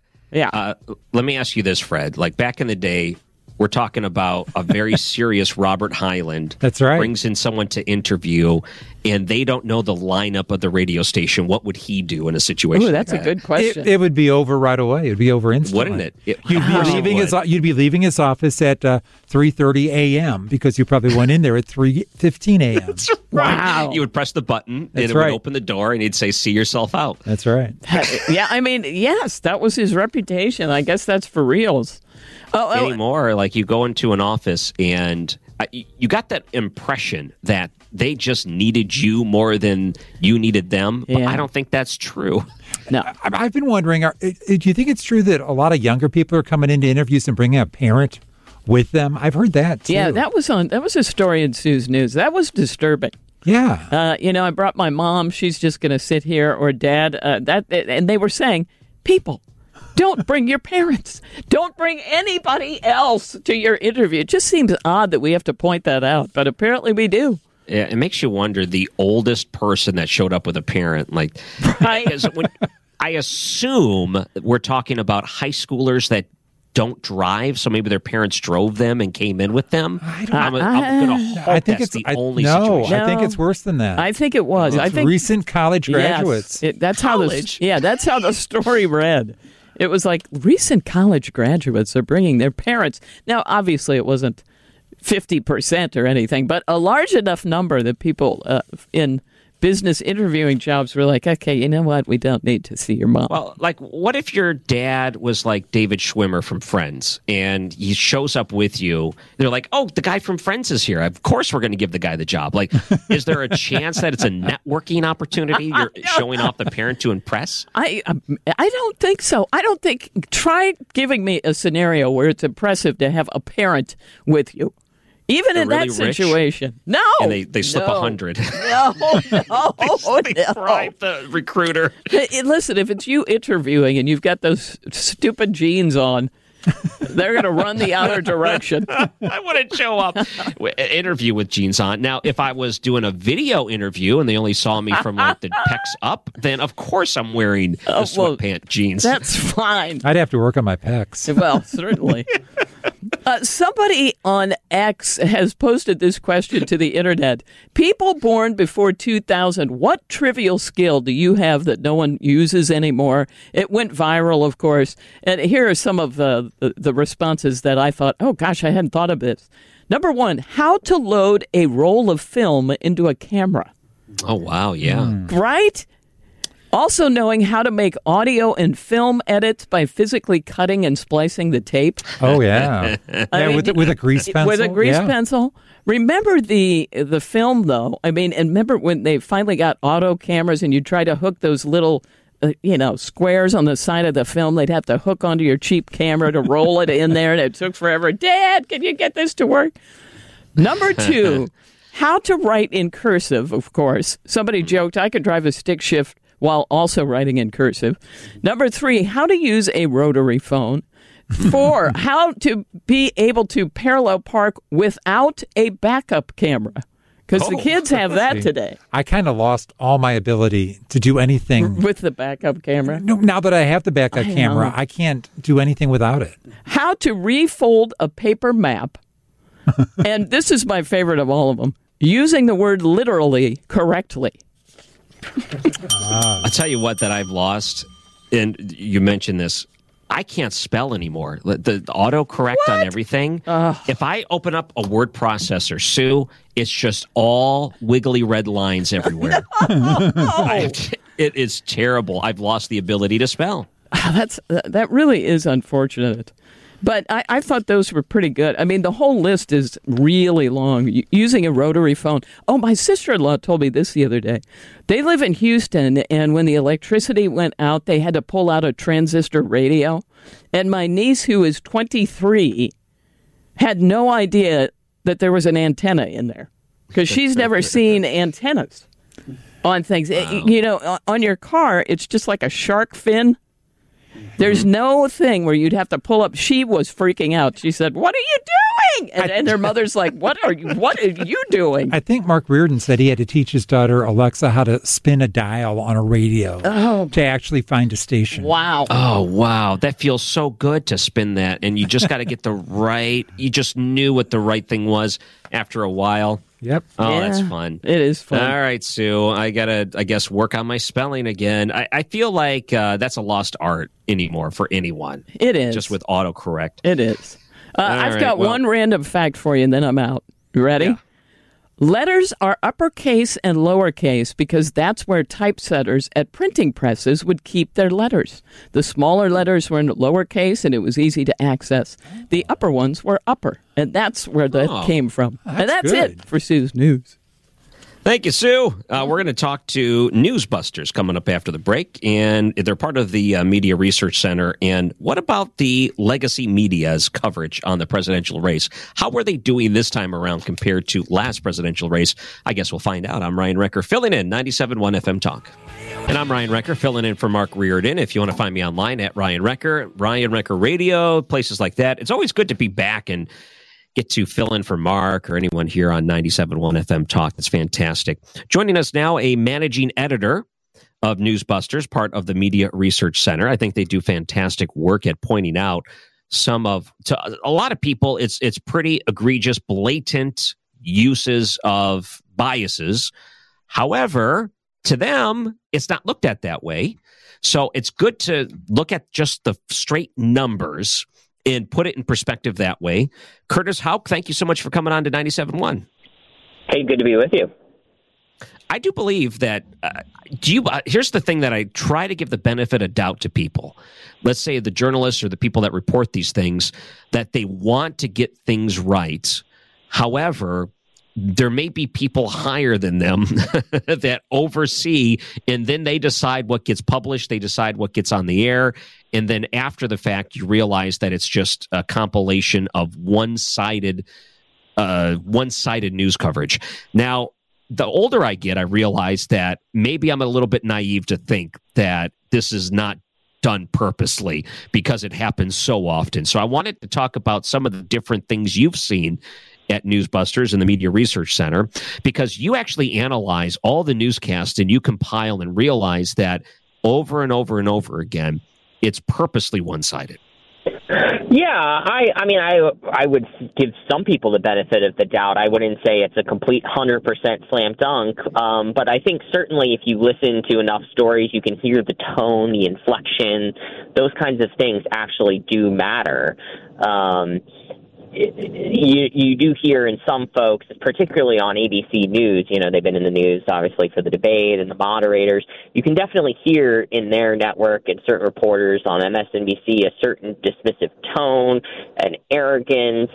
let me ask you this, Fred. Like back in the day, we're talking about a very serious Robert Hyland. That's right. Brings in someone to interview, and they don't know the lineup of the radio station. What would he do in a situation? Ooh, that's a good question. It would be over right away. It would be over instantly. Wouldn't it? You'd be leaving his office at 3:30 a.m. because you probably went in there at 3:15 a.m. That's right. Wow. You would press the button, and it would open the door, and he'd say, see yourself out. That's right. Yeah, I mean, yes, that was his reputation. I guess that's for reals. Anymore, like you go into an office and you got that impression that they just needed you more than you needed them. But I don't think that's true. No, I've been wondering, do you think it's true that a lot of younger people are coming into interviews and bringing a parent with them? I've heard that too. Yeah, that was a story in Sue's News. That was disturbing. Yeah. I brought my mom. She's just going to sit here, or dad. And they were saying, people, don't bring your parents. Don't bring anybody else to your interview. It just seems odd that we have to point that out, but apparently we do. Yeah, it makes you wonder the oldest person that showed up with a parent. Like, right? I assume we're talking about high schoolers that don't drive, so maybe their parents drove them and came in with them. I'm going to hope that's the only situation. I think it's worse than that. I think it was. I think recent college graduates. Yes, that's how the story read. It was like recent college graduates are bringing their parents. Now, obviously, it wasn't 50% or anything, but a large enough number that people in business interviewing jobs were like, okay, you know what? We don't need to see your mom. Well, like, what if your dad was like David Schwimmer from Friends, and he shows up with you? They're like, oh, the guy from Friends is here. Of course we're going to give the guy the job. Like, is there a chance that it's a networking opportunity? You're showing off the parent to impress? I don't think so. Try giving me a scenario where it's impressive to have a parent with you. Even in really that situation. Rich, no. And they slip 100. No. they bribe the recruiter. Listen, if it's you interviewing and you've got those stupid jeans on, they're going to run the other direction. I wouldn't show up interview with jeans on. Now, if I was doing a video interview and they only saw me from like the pecs up, then of course I'm wearing the sweatpant jeans. That's fine. I'd have to work on my pecs. Well, certainly. Somebody on X has posted this question to the internet. People born before 2000, what trivial skill do you have that no one uses anymore? It went viral, of course. And here are some of the responses that I thought, oh, gosh, I hadn't thought of this. Number one, how to load a roll of film into a camera. Oh, wow, yeah. Right? Also knowing how to make audio and film edits by physically cutting and splicing the tape. Oh, yeah. With a grease pencil. With a grease pencil. Remember the film, though. I mean, and remember when they finally got auto cameras and you try to hook those little squares on the side of the film they'd have to hook onto your cheap camera to roll it in there, and it took forever. Dad, can you get this to work? Number 2, how to write in cursive, of course. Somebody joked I could drive a stick shift while also writing in cursive. Number 3, how to use a rotary phone. 4, how to be able to parallel park without a backup camera. Because the kids have that today. I kind of lost all my ability to do anything. With the backup camera? No, now that I have the backup camera, I can't do anything without it. How to refold a paper map. And this is my favorite of all of them. Using the word literally correctly. I'll tell you what that I've lost, and you mentioned this. I can't spell anymore. The autocorrect on everything. If I open up a word processor, Sue, it's just all wiggly red lines everywhere. It is terrible. I've lost the ability to spell. That really is unfortunate. But I thought those were pretty good. I mean, the whole list is really long. Using a rotary phone. Oh, my sister-in-law told me this the other day. They live in Houston, and when the electricity went out, they had to pull out a transistor radio. And my niece, who is 23, had no idea that there was an antenna in there because she's never seen antennas on things. Wow. On your car, it's just like a shark fin. There's no thing where you'd have to pull up. She was freaking out. She said, "What are you doing?" And her mother's like, What are you doing?" I think Mark Reardon said he had to teach his daughter Alexa how to spin a dial on a radio to actually find a station. Wow. Oh, wow. That feels so good to spin that. And you just got to get the right, you just knew what the right thing was after a while. Yep. Oh, that's fun. It is fun. All right, Sue. I got to, I guess, work on my spelling again. I feel like that's a lost art anymore for anyone. It is. Just with autocorrect. It is. I've got one random fact for you, and then I'm out. You ready? Yeah. Letters are uppercase and lowercase because that's where typesetters at printing presses would keep their letters. The smaller letters were in lowercase, and it was easy to access. The upper ones were upper, and that's where that came from. And that's good. It for Sue's News. Thank you, Sue. We're going to talk to Newsbusters coming up after the break, and they're part of the Media Research Center. And what about the legacy media's coverage on the presidential race? How were they doing this time around compared to last presidential race? I guess we'll find out. I'm Ryan Recker, filling in 97.1 FM Talk. And I'm Ryan Recker, filling in for Mark Reardon. If you want to find me online at Ryan Recker Radio, places like that. It's always good to be back and get to fill in for Mark or anyone here on 97.1 FM Talk. That's fantastic. Joining us now, a managing editor of Newsbusters, part of the Media Research Center. I think they do fantastic work at pointing out to a lot of people, it's pretty egregious, blatant uses of biases. However, to them, it's not looked at that way. So it's good to look at just the straight numbers and put it in perspective that way. Curtis Houck, thank you so much for coming on to 97.1. Hey, good to be with you. I do believe that, here's the thing that I try to give the benefit of doubt to people. Let's say the journalists or the people that report these things, that they want to get things right. However, there may be people higher than them that oversee, and then they decide what gets published, they decide what gets on the air, and then after the fact, you realize that it's just a compilation of one-sided news coverage. Now, the older I get, I realize that maybe I'm a little bit naive to think that this is not done purposely because it happens so often. So I wanted to talk about some of the different things you've seen at Newsbusters and the Media Research Center, because you actually analyze all the newscasts and you compile and realize that over and over and over again, it's purposely one-sided. Yeah, I would give some people the benefit of the doubt. I wouldn't say it's a complete 100% slam dunk, but I think certainly if you listen to enough stories, you can hear the tone, the inflection, those kinds of things actually do matter. You do hear in some folks, particularly on ABC News, they've been in the news, obviously, for the debate and the moderators. You can definitely hear in their network and certain reporters on MSNBC a certain dismissive tone and arrogance.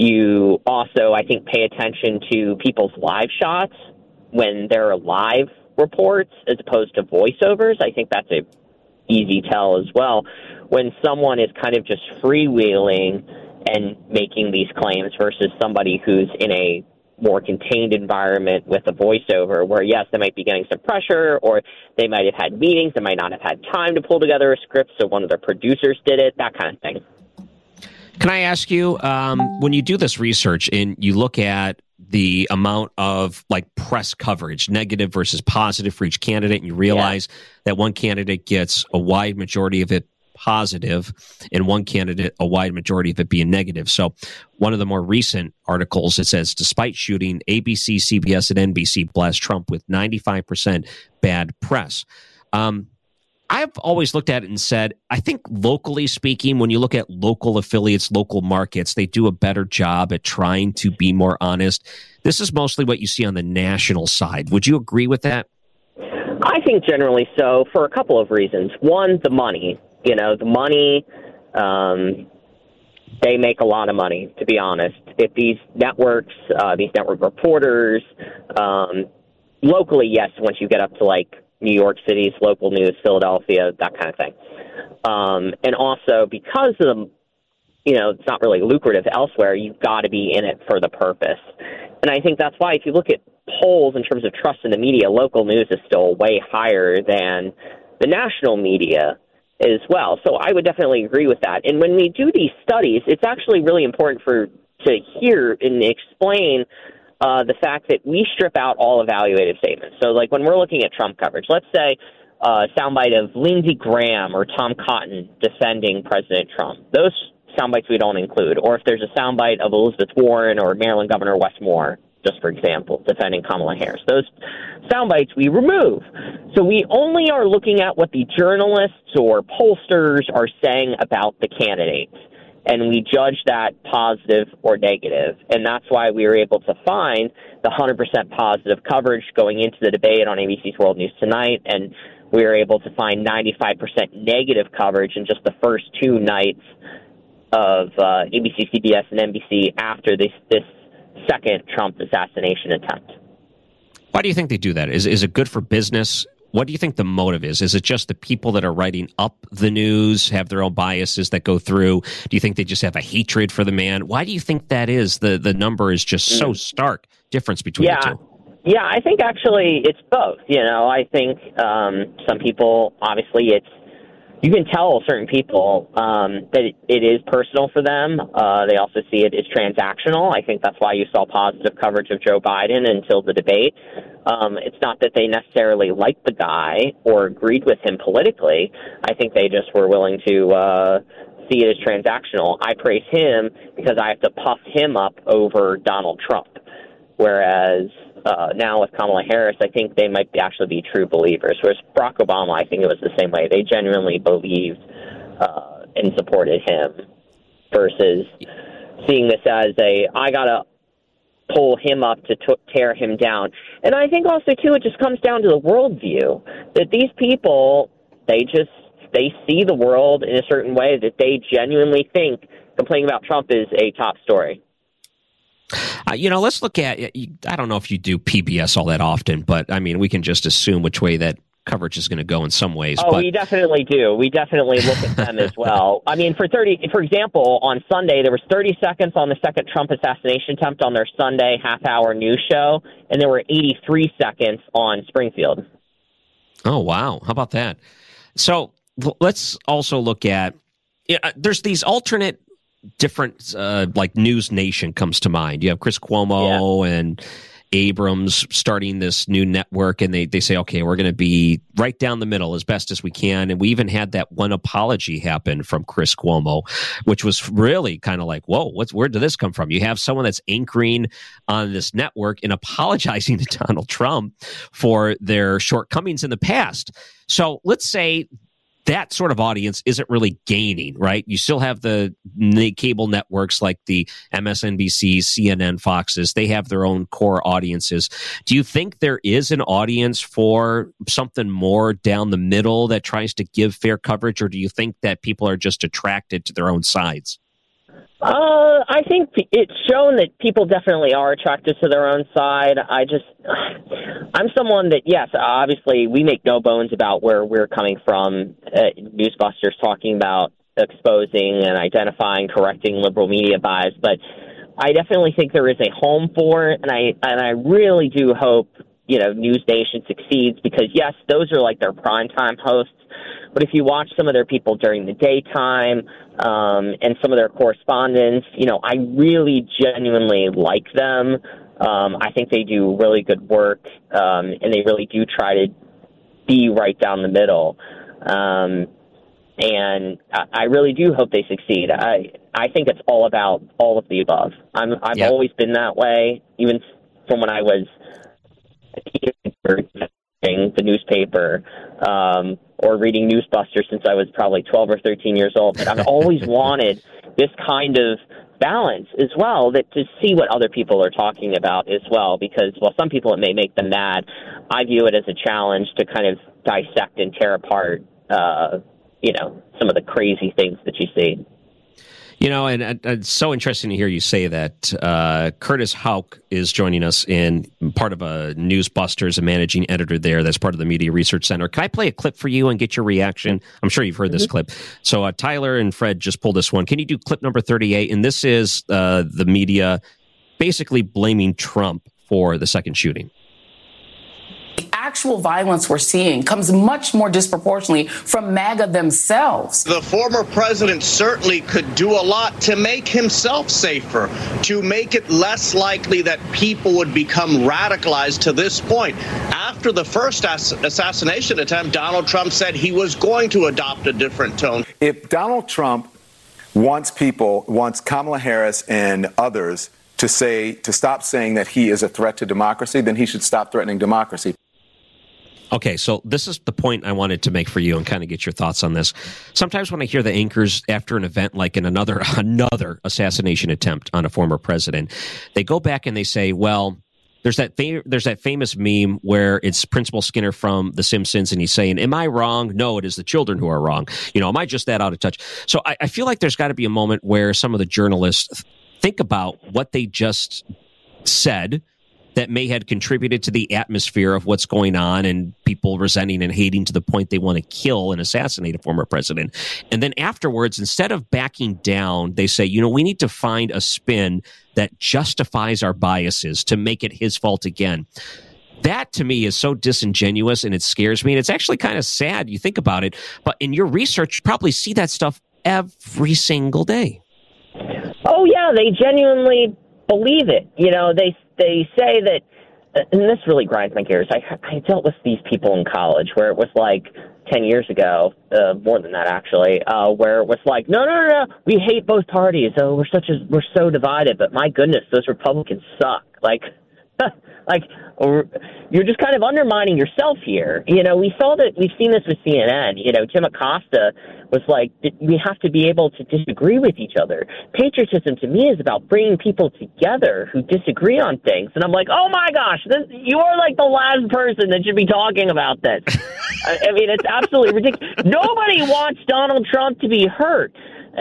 You also, I think, pay attention to people's live shots when they're live reports as opposed to voiceovers. I think that's a easy tell as well. When someone is kind of just freewheeling and making these claims versus somebody who's in a more contained environment with a voiceover where, yes, they might be getting some pressure or they might have had meetings, they might not have had time to pull together a script, so one of their producers did it, that kind of thing. Can I ask you, when you do this research and you look at the amount of like press coverage, negative versus positive for each candidate, and you realize that one candidate gets a wide majority of it positive and one candidate a wide majority of it being negative. So one of the more recent articles, it says, despite shooting, ABC, CBS, and NBC blast Trump with 95% bad press. I've always looked at it and said, I think locally speaking, when you look at local affiliates, local markets, they do a better job at trying to be more honest. This is mostly what you see on the national side. Would you agree with that? I think generally so, for a couple of reasons. One, the money. You know, the money, they make a lot of money, to be honest. If these networks, these network reporters, locally, yes, once you get up to like New York City's local news, Philadelphia, that kind of thing. And also because of the, you know, it's not really lucrative elsewhere, you've got to be in it for the purpose. And I think that's why if you look at polls in terms of trust in the media, local news is still way higher than the national media as well. So I would definitely agree with that. And when we do these studies, it's actually really important to hear and explain the fact that we strip out all evaluative statements. So like when we're looking at Trump coverage, let's say a soundbite of Lindsey Graham or Tom Cotton defending President Trump. Those soundbites we don't include. Or if there's a soundbite of Elizabeth Warren or Maryland Governor Wes Moore, just for example, defending Kamala Harris. Those soundbites we remove. So we only are looking at what the journalists or pollsters are saying about the candidates, and we judge that positive or negative. And that's why we were able to find the 100% positive coverage going into the debate on ABC's World News Tonight, and we were able to find 95% negative coverage in just the first two nights of ABC, CBS, and NBC after this second Trump assassination attempt. Why do you think they do that? Is it good for business? What do you think the motive is? Is it just the people that are writing up the news have their own biases that go through? Do you think they just have a hatred for the man? Why do you think that is? The number is just so stark difference between the two. Yeah, I think actually it's both. You know, I think some people, obviously you can tell certain people that it is personal for them. They also see it as transactional. I think that's why you saw positive coverage of Joe Biden until the debate. It's not that they necessarily liked the guy or agreed with him politically. I think they just were willing to see it as transactional. I praise him because I have to puff him up over Donald Trump. Whereas now with Kamala Harris, I think they might actually be true believers. Whereas Barack Obama, I think it was the same way. They genuinely believed and supported him versus seeing this as I got to pull him up to tear him down. And I think also, too, it just comes down to the worldview, that these people, they see the world in a certain way that they genuinely think complaining about Trump is a top story. Let's look at, I don't know if you do PBS all that often, but I mean, we can just assume which way that coverage is going to go in some ways. Oh, we definitely do. We definitely look at them as well. I mean, for example, on Sunday, there was 30 seconds on the second Trump assassination attempt on their Sunday half-hour news show, and there were 83 seconds on Springfield. Oh, wow. How about that? So let's also look at, there's these alternate different, like News Nation comes to mind. You have Chris Cuomo and Abrams starting this new network, and they say, okay, we're going to be right down the middle as best as we can. And we even had that one apology happen from Chris Cuomo, which was really kind of like, whoa, where did this come from? You have someone that's anchoring on this network and apologizing to Donald Trump for their shortcomings in the past. So let's say that sort of audience isn't really gaining, right? You still have the cable networks like the MSNBC, CNN, Foxes. They have their own core audiences. Do you think there is an audience for something more down the middle that tries to give fair coverage, or do you think that people are just attracted to their own sides? I think it's shown that people definitely are attracted to their own side. I'm someone that, yes, obviously we make no bones about where we're coming from. Newsbusters talking about exposing and identifying, correcting liberal media bias, but I definitely think there is a home for it, and I really do hope, News Nation succeeds, because yes, those are like their primetime hosts. But if you watch some of their people during the daytime and some of their correspondents, I really genuinely like them. I think they do really good work, and they really do try to be right down the middle. And I really do hope they succeed. I think it's all about all of the above. I've always been that way, even from when I was a teenager, the newspaper, or reading Newsbusters since I was probably 12 or 13 years old. But I've always wanted this kind of balance as well, that to see what other people are talking about as well, because while some people it may make them mad, I view it as a challenge to kind of dissect and tear apart, some of the crazy things that you see. And it's so interesting to hear you say that. Curtis Houck is joining us, in part of a Newsbusters, a managing editor there. That's part of the Media Research Center. Can I play a clip for you and get your reaction? I'm sure you've heard this clip. So Tyler and Fred just pulled this one. Can you do clip number 38? And this is the media basically blaming Trump for the second shooting. Actual violence we're seeing comes much more disproportionately from MAGA themselves. The former president certainly could do a lot to make himself safer, to make it less likely that people would become radicalized to this point. After the first assassination attempt, Donald Trump said he was going to adopt a different tone. If Donald Trump wants Kamala Harris and others to stop saying that he is a threat to democracy, then he should stop threatening democracy. Okay, so this is the point I wanted to make for you and kind of get your thoughts on this. Sometimes when I hear the anchors after an event like in another assassination attempt on a former president, they go back and they say, well, there's that famous meme where it's Principal Skinner from The Simpsons, and he's saying, am I wrong? No, it is the children who are wrong. Am I just that out of touch? So I feel like there's got to be a moment where some of the journalists think about what they just said that may have contributed to the atmosphere of what's going on and people resenting and hating to the point they want to kill and assassinate a former president. And then afterwards, instead of backing down, they say, we need to find a spin that justifies our biases to make it his fault again. That, to me, is so disingenuous, and it scares me. And it's actually kind of sad. You think about it. But in your research, you probably see that stuff every single day. Oh, yeah, they genuinely believe it. They say that, and this really grinds my gears. I dealt with these people in college where it was like 10 years ago, more than that actually, where it was like, no, we hate both parties. Oh, we're so divided, but my goodness, those Republicans suck. You're just kind of undermining yourself here. We've seen this with CNN. Jim Acosta was like, we have to be able to disagree with each other. Patriotism to me is about bringing people together who disagree on things. And I'm like, oh my gosh, you are like the last person that should be talking about this. I mean, it's absolutely ridiculous. Nobody wants Donald Trump to be hurt.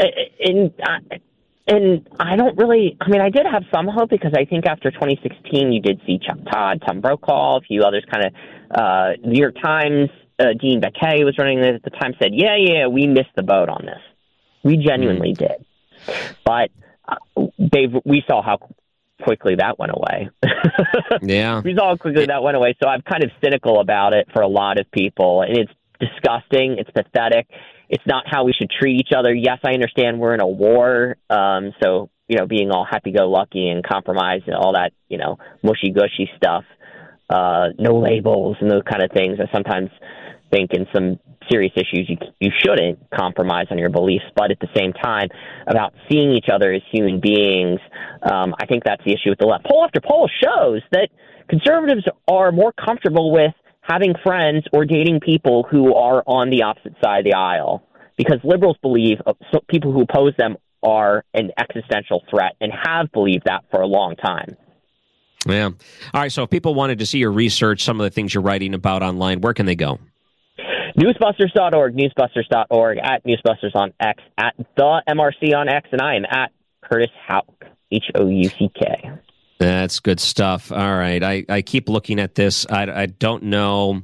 And I don't really, I did have some hope, because I think after 2016, you did see Chuck Todd, Tom Brokaw, a few others kind of, New York Times, Dean Baquet was running this at the time, said, yeah, we missed the boat on this. We genuinely did. But we saw how quickly that went away. Yeah. We saw how quickly that went away. So I'm kind of cynical about it for a lot of people. And it's disgusting. It's pathetic. It's not how we should treat each other. Yes, I understand we're in a war. So, being all happy-go-lucky and compromise and all that, mushy-gushy stuff, no labels and those kind of things. I sometimes think in some serious issues you shouldn't compromise on your beliefs. But at the same time, about seeing each other as human beings, I think that's the issue with the left. Poll after poll shows that conservatives are more comfortable with having friends or dating people who are on the opposite side of the aisle, because liberals believe people who oppose them are an existential threat and have believed that for a long time. Yeah. All right. So if people wanted to see your research, some of the things you're writing about online, where can they go? Newsbusters.org, newsbusters.org, at Newsbusters on X, at the MRC on X, and I am at Curtis Houck, Houck. That's good stuff. All right. I keep looking at this. I don't know.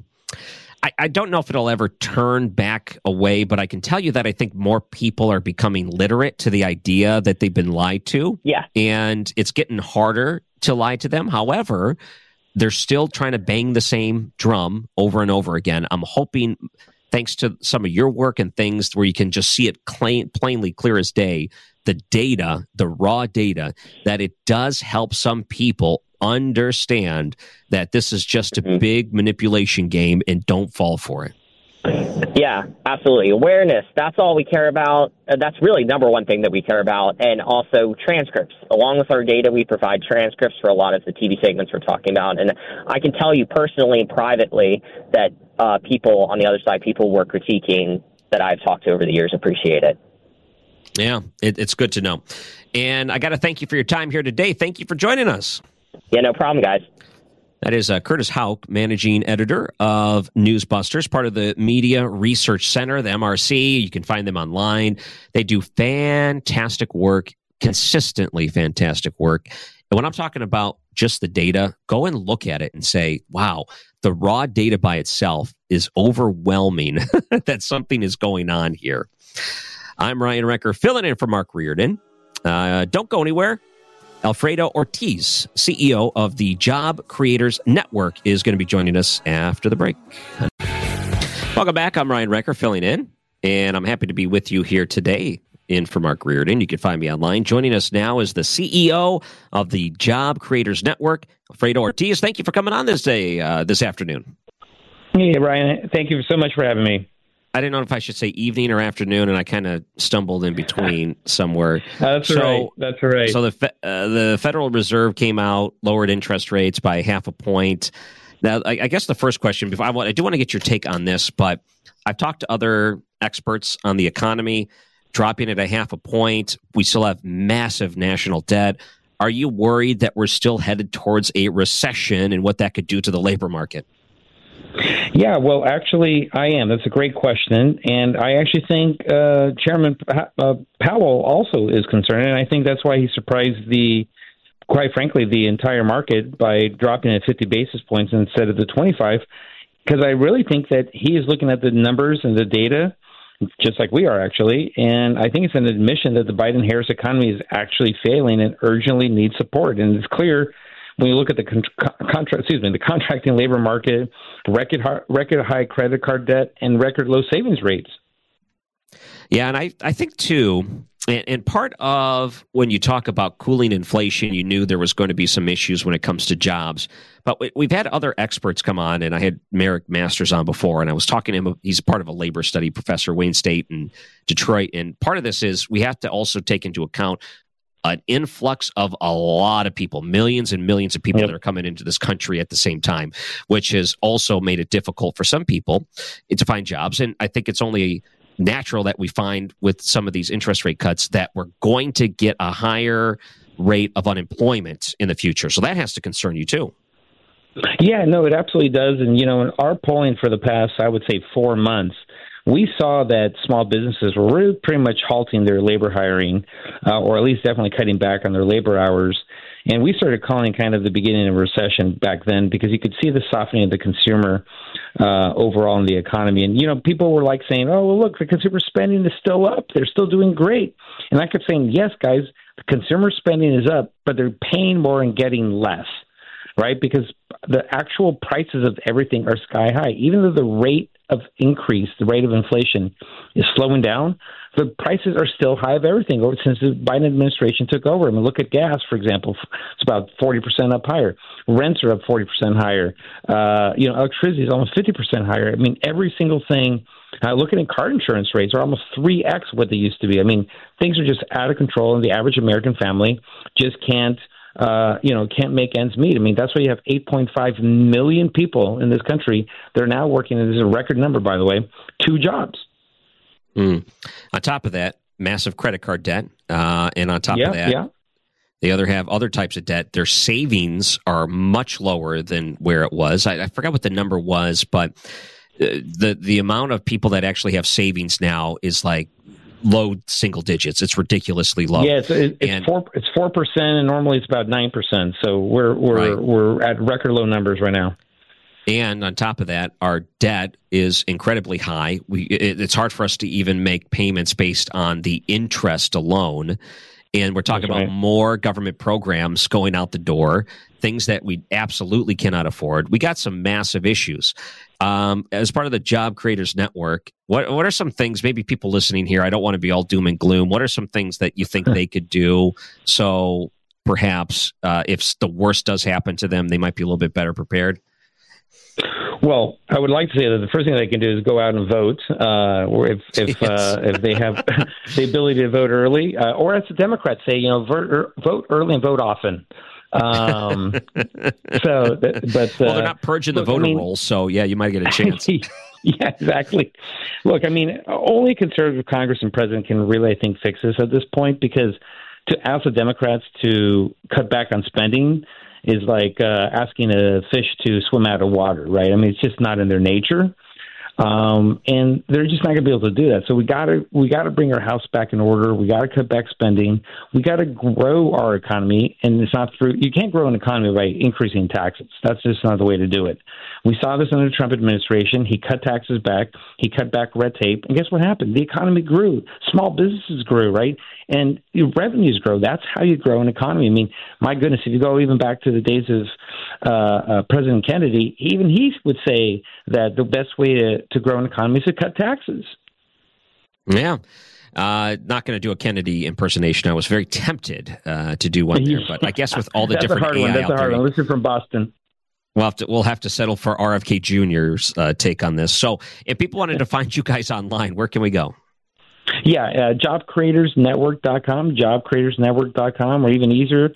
I don't know if it'll ever turn back away, but I can tell you that I think more people are becoming literate to the idea that they've been lied to. Yeah. And it's getting harder to lie to them. However, they're still trying to bang the same drum over and over again. I'm hoping, thanks to some of your work and things where you can just see it plainly, clear as day, the data, the raw data, that it does help some people understand that this is just a big manipulation game and don't fall for it. Yeah, absolutely. Awareness, that's all we care about. That's really number one thing that we care about. And also transcripts. Along with our data, we provide transcripts for a lot of the TV segments we're talking about. And I can tell you personally and privately that people on the other side, people we're critiquing that I've talked to over the years appreciate it. Yeah, it's good to know. And I got to thank you for your time here today. Thank you for joining us. Yeah, no problem, guys. That is Curtis Houck, managing editor of Newsbusters, part of the Media Research Center, the MRC. You can find them online. They do fantastic work, consistently fantastic work. And when I'm talking about just the data, go and look at it and say, wow, the raw data by itself is overwhelming that something is going on here. I'm Ryan Recker, filling in for Mark Reardon. Don't go anywhere. Alfredo Ortiz, CEO of the Job Creators Network, is going to be joining us after the break. Welcome back. I'm Ryan Recker, filling in, and I'm happy to be with you here today in for Mark Reardon. You can find me online. Joining us now is the CEO of the Job Creators Network, Alfredo Ortiz. Thank you for coming on this afternoon. Hey, Ryan. Thank you so much for having me. I didn't know if I should say evening or afternoon, and I kind of stumbled in between somewhere. That's right. So the Federal Reserve came out, lowered interest rates by 0.5 point. Now, I guess the first question, I do want to get your take on this, but I've talked to other experts on the economy, dropping it 0.5 point. We still have massive national debt. Are you worried that we're still headed towards a recession and what that could do to the labor market? Yeah, well, actually, I am. That's a great question. And I actually think Chairman Powell also is concerned. And I think that's why he surprised quite frankly, the entire market by dropping it 50 basis points instead of the 25. Because I really think that he is looking at the numbers and the data, just like we are actually. And I think it's an admission that the Biden-Harris economy is actually failing and urgently needs support. And it's clear when you look at the the contracting labor market, record high credit card debt, and record low savings rates. Yeah, and I think too, and part of when you talk about cooling inflation, you knew there was going to be some issues when it comes to jobs. But we've had other experts come on, and I had Merrick Masters on before, and I was talking to him. He's part of a labor study professor, Wayne State in Detroit, and part of this is we have to also take into account an influx of a lot of people, millions and millions of people that are coming into this country at the same time, which has also made it difficult for some people to find jobs. And I think it's only natural that we find with some of these interest rate cuts that we're going to get a higher rate of unemployment in the future. So that has to concern you too. Yeah, no, it absolutely does. And, in our polling for the past, I would say 4 months, we saw that small businesses were really pretty much halting their labor hiring, or at least definitely cutting back on their labor hours. And we started calling kind of the beginning of a recession back then because you could see the softening of the consumer overall in the economy. And, people were like saying, oh, well, look, the consumer spending is still up. They're still doing great. And I kept saying, yes, guys, the consumer spending is up, but they're paying more and getting less, right? Because the actual prices of everything are sky high. Even though the rate of increase, the rate of inflation is slowing down, the prices are still high of everything since the Biden administration took over. I mean, look at gas, for example. It's about 40% up higher. Rents are up 40% higher. Electricity is almost 50% higher. I mean, every single thing. Looking at car insurance rates are almost 3x what they used to be. I mean, things are just out of control, and the average American family just can't make ends meet. I mean, that's why you have 8.5 million people in this country that are now working, and this is a record number, by the way, 2 jobs. On top of that, massive credit card debt. And on top of that, they have other types of debt. Their savings are much lower than where it was. I forgot what the number was, but the amount of people that actually have savings now is like low single digits. It's ridiculously low. Yeah, it's 4%, and normally it's about 9%. So we're at record low numbers right now. And on top of that, our debt is incredibly high. It's hard for us to even make payments based on the interest alone. And we're talking about more government programs going out the door, things that we absolutely cannot afford. We got some massive issues. As part of the Job Creators Network, what are some things, maybe people listening here, I don't want to be all doom and gloom. What are some things that you think they could do so perhaps if the worst does happen to them, they might be a little bit better prepared? Well, I would like to say that the first thing they can do is go out and vote, or if they have the ability to vote early, or as the Democrats say, vote early and vote often. Well, they're not purging the voter rolls, so yeah, you might get a chance. Yeah, exactly. Look, I mean, only a conservative Congress and president can really, I think, fix this at this point, because to ask the Democrats to cut back on spending is like asking a fish to swim out of water, right? I mean, it's just not in their nature. And they're just not going to be able to do that. So we got to bring our house back in order. We got to cut back spending. We got to grow our economy, and it's not through. You can't grow an economy by increasing taxes. That's just not the way to do it. We saw this under the Trump administration. He cut taxes back. He cut back red tape, and guess what happened? The economy grew. Small businesses grew, right? And your revenues grow. That's how you grow an economy. I mean, my goodness, if you go even back to the days of President Kennedy, even he would say that the best way to grow an economy is to cut taxes. Yeah. Not going to do a Kennedy impersonation. I was very tempted to do one there, but I guess with all the different AI That's a hard one. Listen from Boston. We'll have to settle for RFK Jr.'s take on this. So if people wanted to find you guys online, where can we go? Yeah, jobcreatorsnetwork.com, jobcreatorsnetwork.com, or even easier,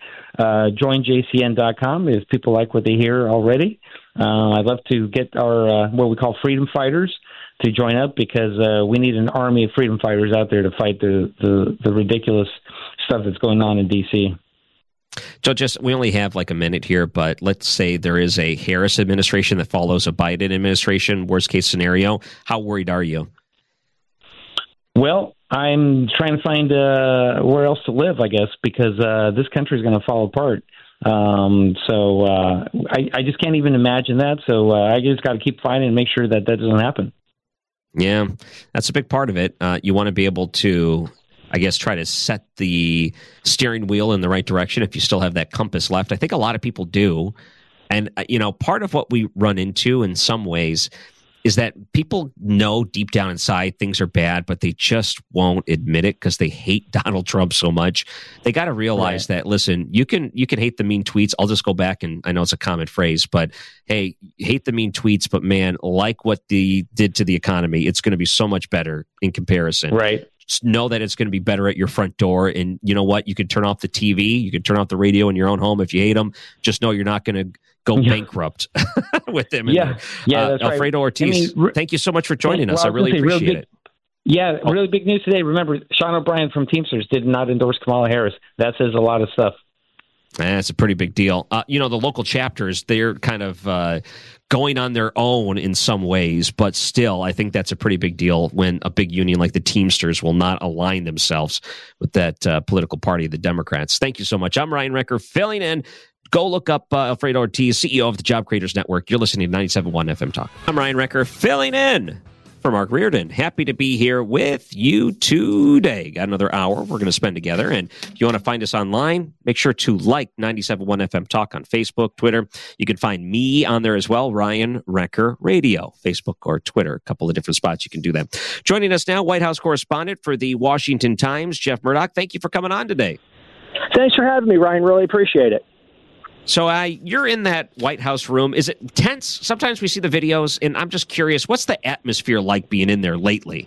joinjcn.com if people like what they hear already. I'd love to get our what we call freedom fighters to join up, because we need an army of freedom fighters out there to fight the ridiculous stuff that's going on in D.C. So we only have like a minute here, but let's say there is a Harris administration that follows a Biden administration, worst case scenario. How worried are you? Well, I'm trying to find where else to live, I guess, because this country is going to fall apart. So I just can't even imagine that. So I just got to keep fighting and make sure that doesn't happen. Yeah, that's a big part of it. You want to be able to, I guess, try to set the steering wheel in the right direction if you still have that compass left. I think a lot of people do. And, part of what we run into in some ways is that people know deep down inside things are bad, but they just won't admit it because they hate Donald Trump so much. They got to realize that, listen, you can hate the mean tweets. I'll just go back, and I know it's a common phrase, but hey, hate the mean tweets, but man, like what they did to the economy, it's going to be so much better in comparison. Right. Just know that it's going to be better at your front door. And you know what? You can turn off the TV. You can turn off the radio in your own home if you hate them. Just know you're not going to go bankrupt with them. That's Alfredo Ortiz, thank you so much for joining us. I really appreciate it. Yeah, really big news today. Remember, Sean O'Brien from Teamsters did not endorse Kamala Harris. That says a lot of stuff. That's a pretty big deal. The local chapters, they're kind of going on their own in some ways, but still, I think that's a pretty big deal when a big union like the Teamsters will not align themselves with that political party, the Democrats. Thank you so much. I'm Ryan Recker, filling in. Go look up Alfredo Ortiz, CEO of the Job Creators Network. You're listening to 97.1 FM Talk. I'm Ryan Recker, filling in for Mark Reardon. Happy to be here with you today. Got another hour we're going to spend together. And if you want to find us online, make sure to like 97.1 FM Talk on Facebook, Twitter. You can find me on there as well, Ryan Recker Radio, Facebook or Twitter. A couple of different spots you can do that. Joining us now, White House correspondent for the Washington Times, Jeff Murdoch. Thank you for coming on today. Thanks for having me, Ryan. Really appreciate it. So you're in that White House room. Is it tense? Sometimes we see the videos, and I'm just curious, what's the atmosphere like being in there lately?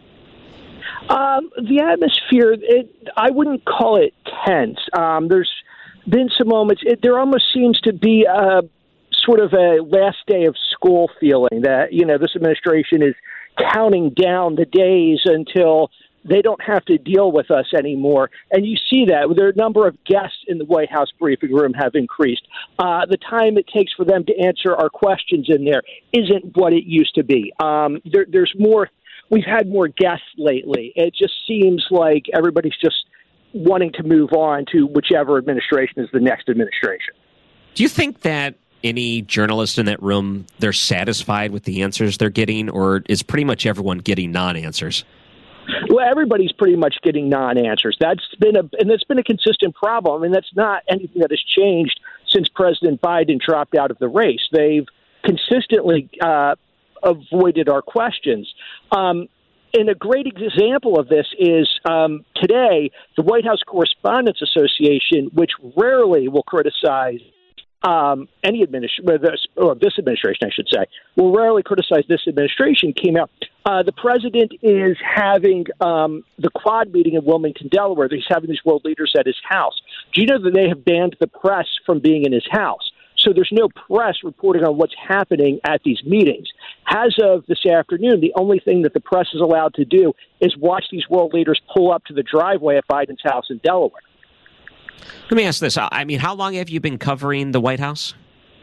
The atmosphere, I wouldn't call it tense. There's been some moments. There almost seems to be sort of a last day of school feeling that, this administration is counting down the days until they don't have to deal with us anymore. And you see that. The number of guests in the White House briefing room have increased. The time it takes for them to answer our questions in there isn't what it used to be. There's more we've had more guests lately. It just seems like everybody's just wanting to move on to whichever administration is the next administration. Do you think that any journalist in that room, they're satisfied with the answers they're getting, or is pretty much everyone getting non-answers? Well, everybody's pretty much getting non-answers. That's been a consistent problem, and that's not anything that has changed since President Biden dropped out of the race. They've consistently avoided our questions. And a great example of this is today, the White House Correspondents Association, which rarely will criticize any administration, or this administration, I should say, will rarely criticize this administration, came out. The president is having the Quad meeting in Wilmington, Delaware. He's having these world leaders at his house. Do you know that they have banned the press from being in his house? So there's no press reporting on what's happening at these meetings. As of this afternoon, the only thing that the press is allowed to do is watch these world leaders pull up to the driveway at Biden's house in Delaware. Let me ask this. I mean, how long have you been covering the White House?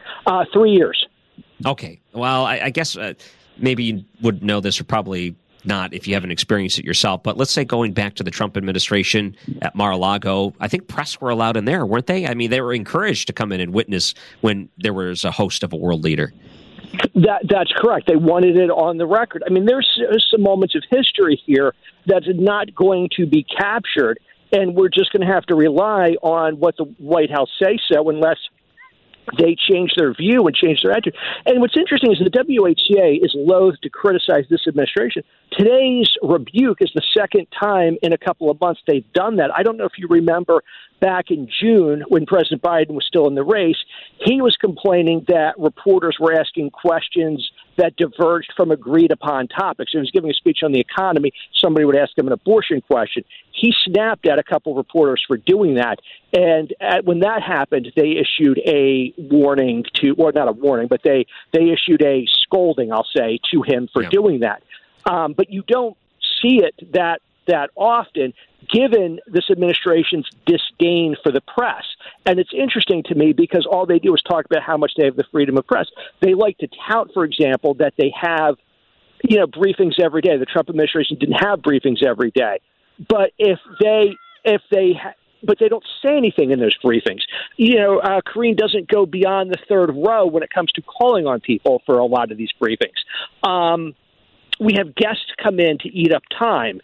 3 years. Okay. Well, I guess maybe you would know this, or probably not if you haven't experienced it yourself. But let's say going back to the Trump administration at Mar-a-Lago, I think press were allowed in there, weren't they? I mean, they were encouraged to come in and witness when there was a host of a world leader. That's correct. They wanted it on the record. I mean, there's some moments of history here that's not going to be captured, and we're just going to have to rely on what the White House say so, unless they change their view and change their attitude. And what's interesting is the WHCA is loath to criticize this administration. Today's rebuke is the second time in a couple of months they've done that. I don't know if you remember back in June when President Biden was still in the race, he was complaining that reporters were asking questions that diverged from agreed-upon topics. He was giving a speech on the economy. Somebody would ask him an abortion question. He snapped at a couple of reporters for doing that. And when that happened, they issued a warning or not a warning, but they issued a scolding, I'll say, to him for doing that. But you don't see it that often, given this administration's disdain for the press. And it's interesting to me because all they do is talk about how much they have the freedom of press. They like to tout, for example, that they have, briefings every day. The Trump administration didn't have briefings every day. But but they don't say anything in those briefings. Karine doesn't go beyond the third row when it comes to calling on people for a lot of these briefings. We have guests come in to eat up time.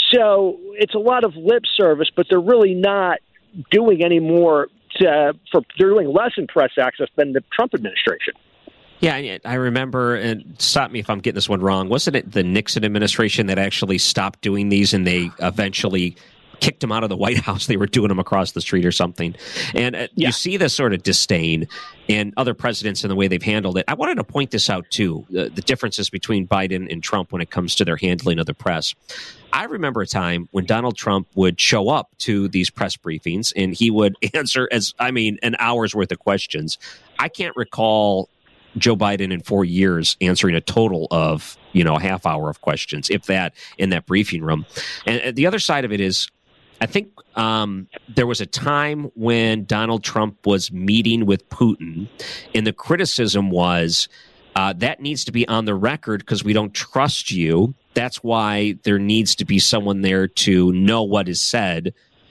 So it's a lot of lip service, but they're really not doing any more they're doing less in press access than the Trump administration. Yeah, I remember, and stop me if I'm getting this one wrong, wasn't it the Nixon administration that actually stopped doing these and they eventually kicked them out of the White House? They were doing them across the street or something. And you see this sort of disdain in other presidents and the way they've handled it. I wanted to point this out, too, the differences between Biden and Trump when it comes to their handling of the press. I remember a time when Donald Trump would show up to these press briefings and he would answer an hour's worth of questions. I can't recall Joe Biden in 4 years answering a total of, a half hour of questions, if that, in that briefing room. And the other side of it is, I think there was a time when Donald Trump was meeting with Putin, and the criticism was that needs to be on the record because we don't trust you. That's why there needs to be someone there to know what is said.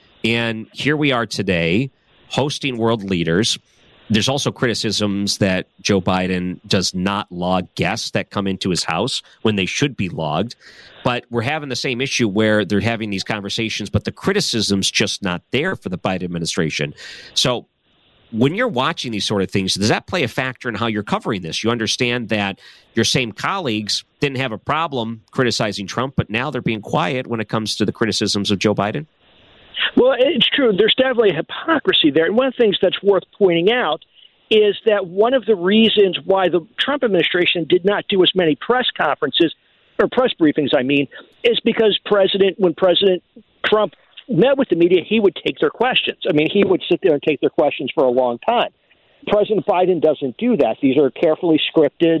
And here we are today, hosting world leaders. There's also criticisms that Joe Biden does not log guests that come into his house when they should be logged. But we're having the same issue where they're having these conversations, but the criticism's just not there for the Biden administration. So when you're watching these sort of things, does that play a factor in how you're covering this? You understand that your same colleagues didn't have a problem criticizing Trump, but now they're being quiet when it comes to the criticisms of Joe Biden? Well, it's true. There's definitely a hypocrisy there. And one of the things that's worth pointing out is that one of the reasons why the Trump administration did not do as many press conferences, or press briefings, is because when President Trump met with the media, he would take their questions. He would sit there and take their questions for a long time. President Biden doesn't do that. These are carefully scripted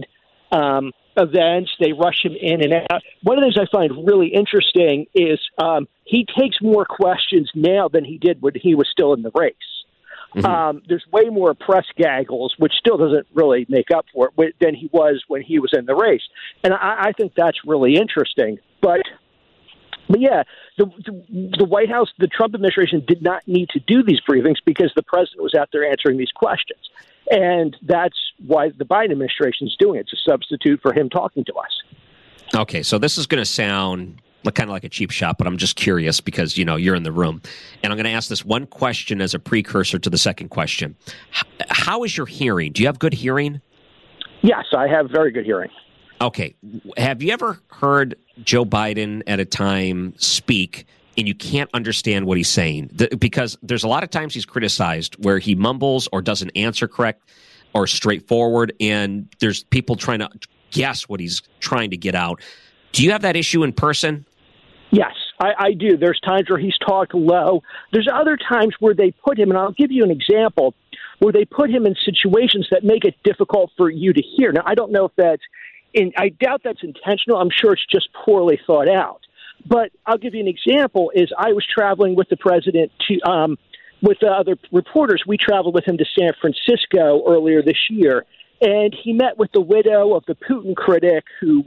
events. They rush him in and out. One of the things I find really interesting is he takes more questions now than he did when he was still in the race. There's way more press gaggles, which still doesn't really make up for it, than he was when he was in the race. And I think that's really interesting. But yeah, the White House, the Trump administration did not need to do these briefings because the president was out there answering these questions. And that's why the Biden administration is doing it. It's a substitute for him talking to us. Okay, so this is going to sound kind of like a cheap shot, but I'm just curious because, you're in the room. And I'm going to ask this one question as a precursor to the second question. How is your hearing? Do you have good hearing? Yes, I have very good hearing. Okay. Have you ever heard Joe Biden at a time speak and you can't understand what he's saying? Because there's a lot of times he's criticized where he mumbles or doesn't answer correct or straightforward, and there's people trying to guess what he's trying to get out. Do you have that issue in person? Yes, I do. There's times where he's talked low. There's other times where they put him, and I'll give you an example, where they put him in situations that make it difficult for you to hear. Now, I don't know if I doubt that's intentional. I'm sure it's just poorly thought out. But I'll give you an example. Is I was traveling with the president with the other reporters. We traveled with him to San Francisco earlier this year, and he met with the widow of the Putin critic who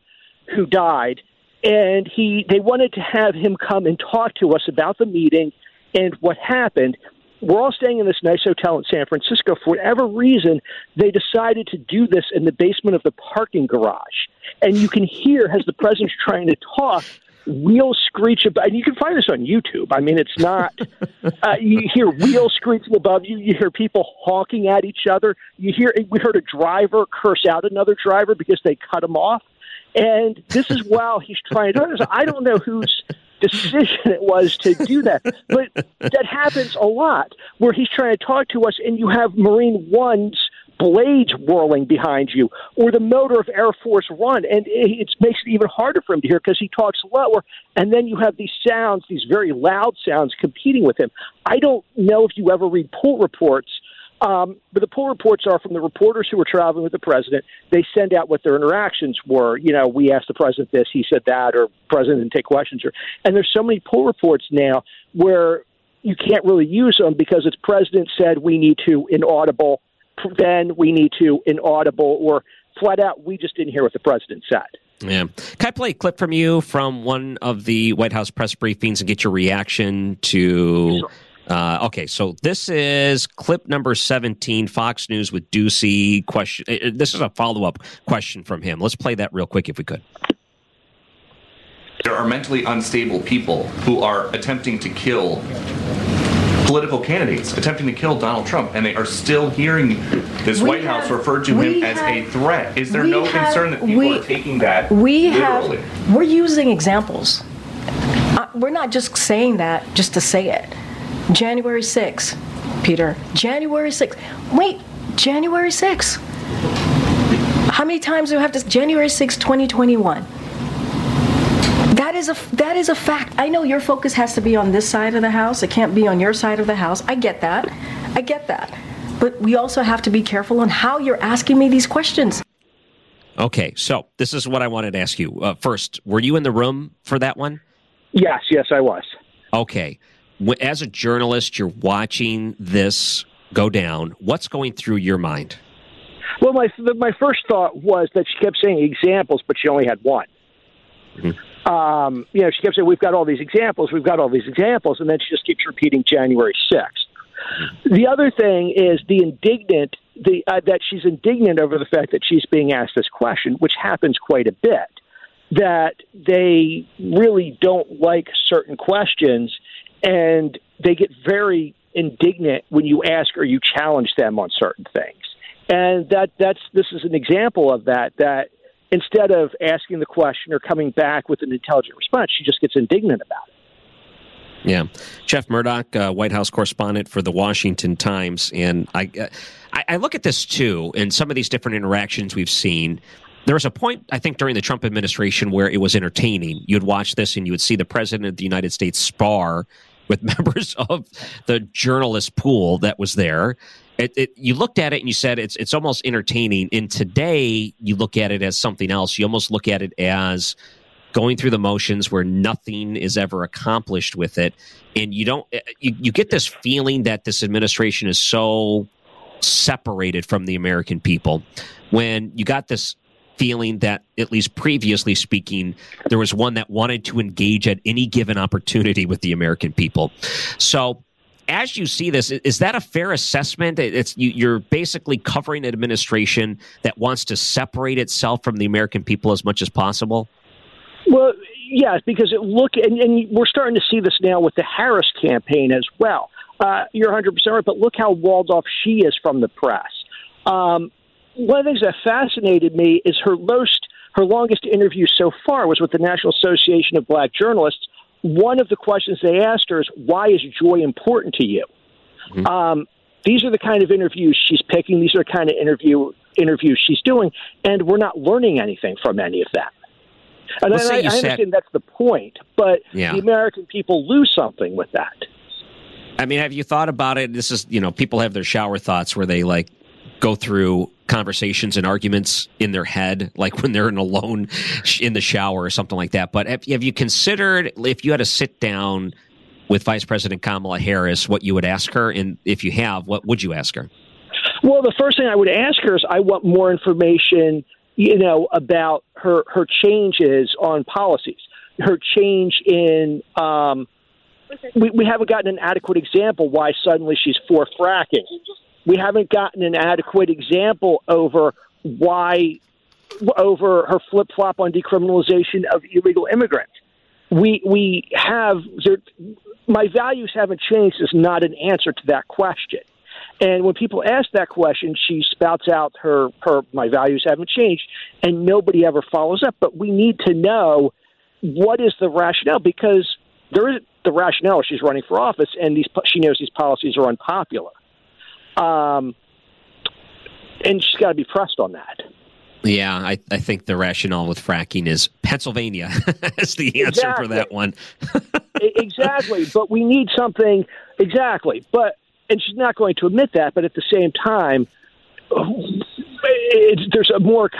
died. And they wanted to have him come and talk to us about the meeting and what happened. We're all staying in this nice hotel in San Francisco. For whatever reason, they decided to do this in the basement of the parking garage. And you can hear, as the president's trying to talk, wheels screech above. And you can find this on YouTube. I mean, it's not. You hear wheels screeching above you. You hear people honking at each other. We heard a driver curse out another driver because they cut him off. And this is while he's trying to. I don't know whose decision it was to do that, but that happens a lot where he's trying to talk to us, and you have Marine One's blades whirling behind you, or the motor of Air Force One, and it makes it even harder for him to hear because he talks lower. And then you have these sounds, these very loud sounds, competing with him. I don't know if you ever read pool reports. But the pool reports are from the reporters who were traveling with the president. They send out what their interactions were. We asked the president this, he said that, or president didn't take questions. And there's so many pool reports now where you can't really use them because it's president said we need to inaudible, then we need to inaudible, or flat out we just didn't hear what the president said. Yeah. Can I play a clip from you from one of the White House press briefings and get your reaction to... Sure. Okay, so this is clip number 17, Fox News with Ducey. Question. This is a follow-up question from him. Let's play that real quick if we could. There are mentally unstable people who are attempting to kill political candidates, attempting to kill Donald Trump, and they are still hearing this White House refer to him as a threat. Is there no concern that people are taking that literally? We're using examples. We're not just saying that just to say it. January 6th, Peter. January 6th. Wait, January 6th. How many times do we have to? January 6th, 2021. That is a fact. I know your focus has to be on this side of the house. It can't be on your side of the house. I get that. But we also have to be careful on how you're asking me these questions. Okay, so this is what I wanted to ask you. First, were you in the room for that one? Yes, I was. Okay. As a journalist, you're watching this go down. What's going through your mind? Well, my first thought was that she kept saying examples, but she only had one. Mm-hmm. She kept saying, we've got all these examples, and then she just keeps repeating January 6th. Mm-hmm. The other thing is that she's indignant over the fact that she's being asked this question, which happens quite a bit, that they really don't like certain questions, and they get very indignant when you ask or you challenge them on certain things. And this is an example of that instead of asking the question or coming back with an intelligent response, she just gets indignant about it. Yeah. Jeff Murdoch, White House correspondent for the Washington Times. And I look at this, too, and some of these different interactions we've seen. There was a point, I think, during the Trump administration where it was entertaining. You'd watch this and you would see the president of the United States spar with members of the journalist pool that was there. You looked at it and you said it's almost entertaining. And today you look at it as something else. You almost look at it as going through the motions where nothing is ever accomplished with it. And you get this feeling that this administration is so separated from the American people, when you got this feeling that, at least previously speaking, there was one that wanted to engage at any given opportunity with the American people. So as you see this, is that a fair assessment? You're basically covering an administration that wants to separate itself from the American people as much as possible? Well, yes, because and we're starting to see this now with the Harris campaign as well. You're 100% right, but look how walled off she is from the press. One of the things that fascinated me is her longest interview so far was with the National Association of Black Journalists. One of the questions they asked her is, why is joy important to you? Mm-hmm. These are the kind of interviews she's picking. These are the kind of interviews she's doing, and we're not learning anything from any of that. And I understand that's the point, but the American people lose something with that. I mean, have you thought about it? This is, people have their shower thoughts where they go through conversations and arguments in their head, like when they're alone in the shower or something like that. But have you considered, if you had to sit down with Vice President Kamala Harris, what you would ask her? And if you have, what would you ask her? Well, the first thing I would ask her is, I want more information, about her changes on policies, her change in, we haven't gotten an adequate example why suddenly she's for fracking. We haven't gotten an adequate example over her flip-flop on decriminalization of illegal immigrants. My values haven't changed is not an answer to that question. And when people ask that question, she spouts out her my values haven't changed, and nobody ever follows up. But we need to know, what is the rationale, because there is the rationale. She's running for office, and she knows these policies are unpopular. And she's got to be pressed on that. Yeah, I think the rationale with fracking is Pennsylvania is the answer for that one. Exactly, but we need something exactly. And she's not going to admit that. But at the same time, there's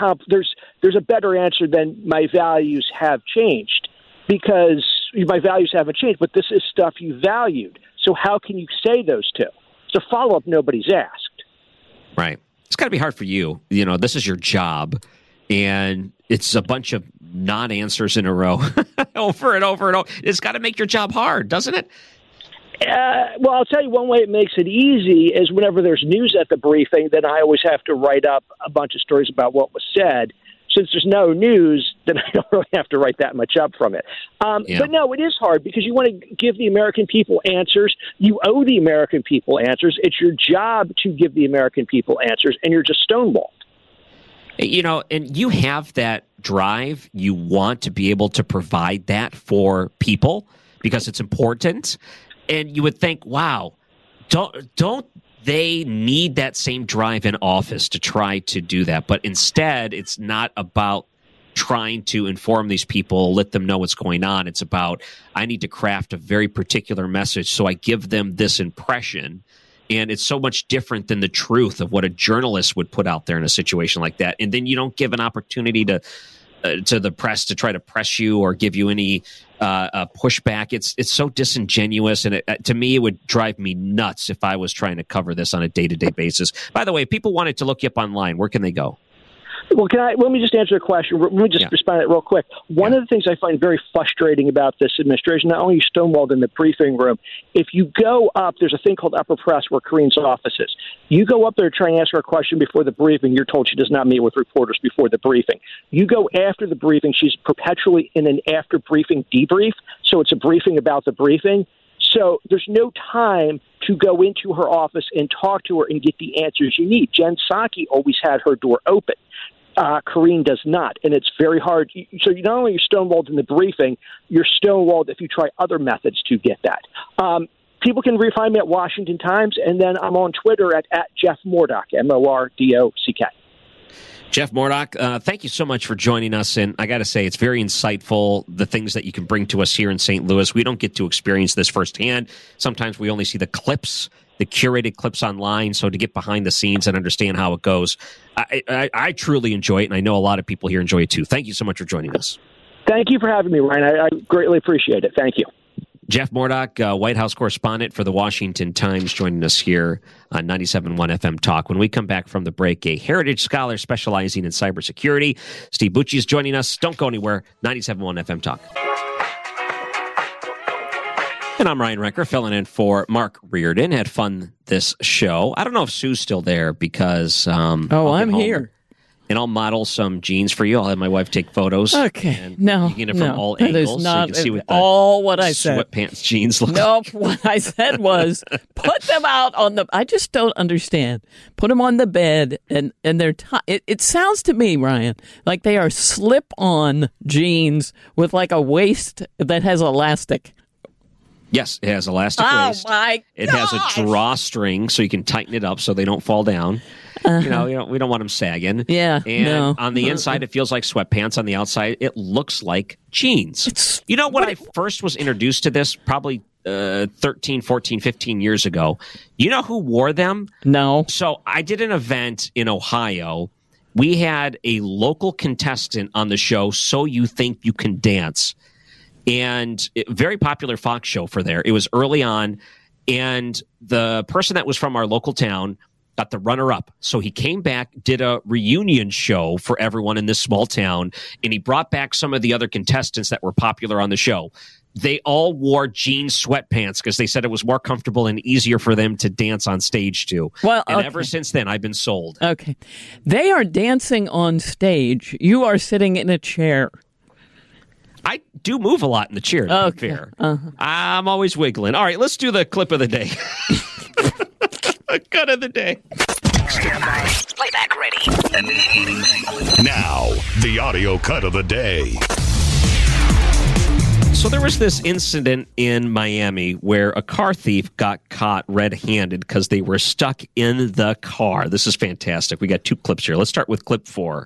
a better answer than my values have changed, because my values haven't changed. But this is stuff you valued. So how can you say those two? It's a follow-up nobody's asked. Right. It's got to be hard for you. This is your job, and it's a bunch of non-answers in a row over and over and over. It's got to make your job hard, doesn't it? Well, I'll tell you one way it makes it easy is whenever there's news at the briefing, then I always have to write up a bunch of stories about what was said. Since there's no news, then I don't really have to write that much up from it. But no, it is hard, because you want to give the American people answers. You owe the American people answers. It's your job to give the American people answers, and you're just stonewalled. And you have that drive. You want to be able to provide that for people because it's important. And you would think, wow, don't they need that same drive in office to try to do that? But instead, it's not about trying to inform these people, let them know what's going on. It's about, I need to craft a very particular message, so I give them this impression. And it's so much different than the truth of what a journalist would put out there in a situation like that. And then you don't give an opportunity to the press to try to press you or give you any pushback. It's so disingenuous, and to me, it would drive me nuts if I was trying to cover this on a day-to-day basis. By the way, if people wanted to look you up online, where can they go? Well, let me just answer a question. Let me just respond to that real quick. One of the things I find very frustrating about this administration, not only you stonewalled in the briefing room, if you go up, there's a thing called Upper Press where Kareen's office is. You go up there to try and ask her a question before the briefing, you're told she does not meet with reporters before the briefing. You go after the briefing, she's perpetually in an after-briefing debrief, so it's a briefing about the briefing. So there's no time to go into her office and talk to her and get the answers you need. Jen Psaki always had her door open. Kareen does not, and it's very hard. So not only are you stonewalled in the briefing, you're stonewalled if you try other methods to get that. People can find me at Washington Times, and then I'm on Twitter at Jeff Mordock, Mordock. Jeff Mordock, thank you so much for joining us. And I got to say, it's very insightful, the things that you can bring to us here in St. Louis. We don't get to experience this firsthand. Sometimes we only see the clips, the curated clips online. So to get behind the scenes and understand how it goes, I truly enjoy it. And I know a lot of people here enjoy it too. Thank you so much for joining us. Thank you for having me, Ryan. I greatly appreciate it. Thank you. Jeff Murdoch, White House correspondent for the Washington Times, joining us here on 97.1 FM Talk. When we come back from the break, a heritage scholar specializing in cybersecurity, Steve Bucci, is joining us. Don't go anywhere. 97.1 FM Talk. And I'm Ryan Recker, filling in for Mark Reardon. Had fun this show. I don't know if Sue's still there because... I'm here. And I'll model some jeans for you. I'll have my wife take photos. Okay. No, you can get it from all angles, not so you can see what the all what I said. Sweatpants jeans look like. Nope. What I said was put them out on the... I just don't understand. Put them on the bed, and they're... It sounds to me, Ryan, like they are slip-on jeans with like a waist that has elastic. Yes, it has elastic waist. Oh, my It gosh. has a drawstring, so you can tighten it up so they don't fall down. Uh-huh. We don't want them sagging. Yeah, and no. on the inside, it feels like sweatpants. On the outside, it looks like jeans. When I first was introduced to this, probably 13, 14, 15 years ago, you know who wore them? No. So I did an event in Ohio. We had a local contestant on the show, So You Think You Can Dance. And very popular Fox show for there. It was early on, and the person that was from our local town got the runner-up. So he came back, did a reunion show for everyone in this small town, and he brought back some of the other contestants that were popular on the show. They all wore jean sweatpants because they said it was more comfortable and easier for them to dance on stage to. Well, and okay. ever since then, I've been sold. Okay. They are dancing on stage. You are sitting in a chair. I do move a lot in the chair, to be fair. Uh-huh. I'm always wiggling. All right, let's do the clip of the day. Cut of the day. Stand by. Playback ready. Now, the audio cut of the day. So there was this incident in Miami where a car thief got caught red-handed because they were stuck in the car. This is fantastic. We got 2 clips here. Let's start with clip 4.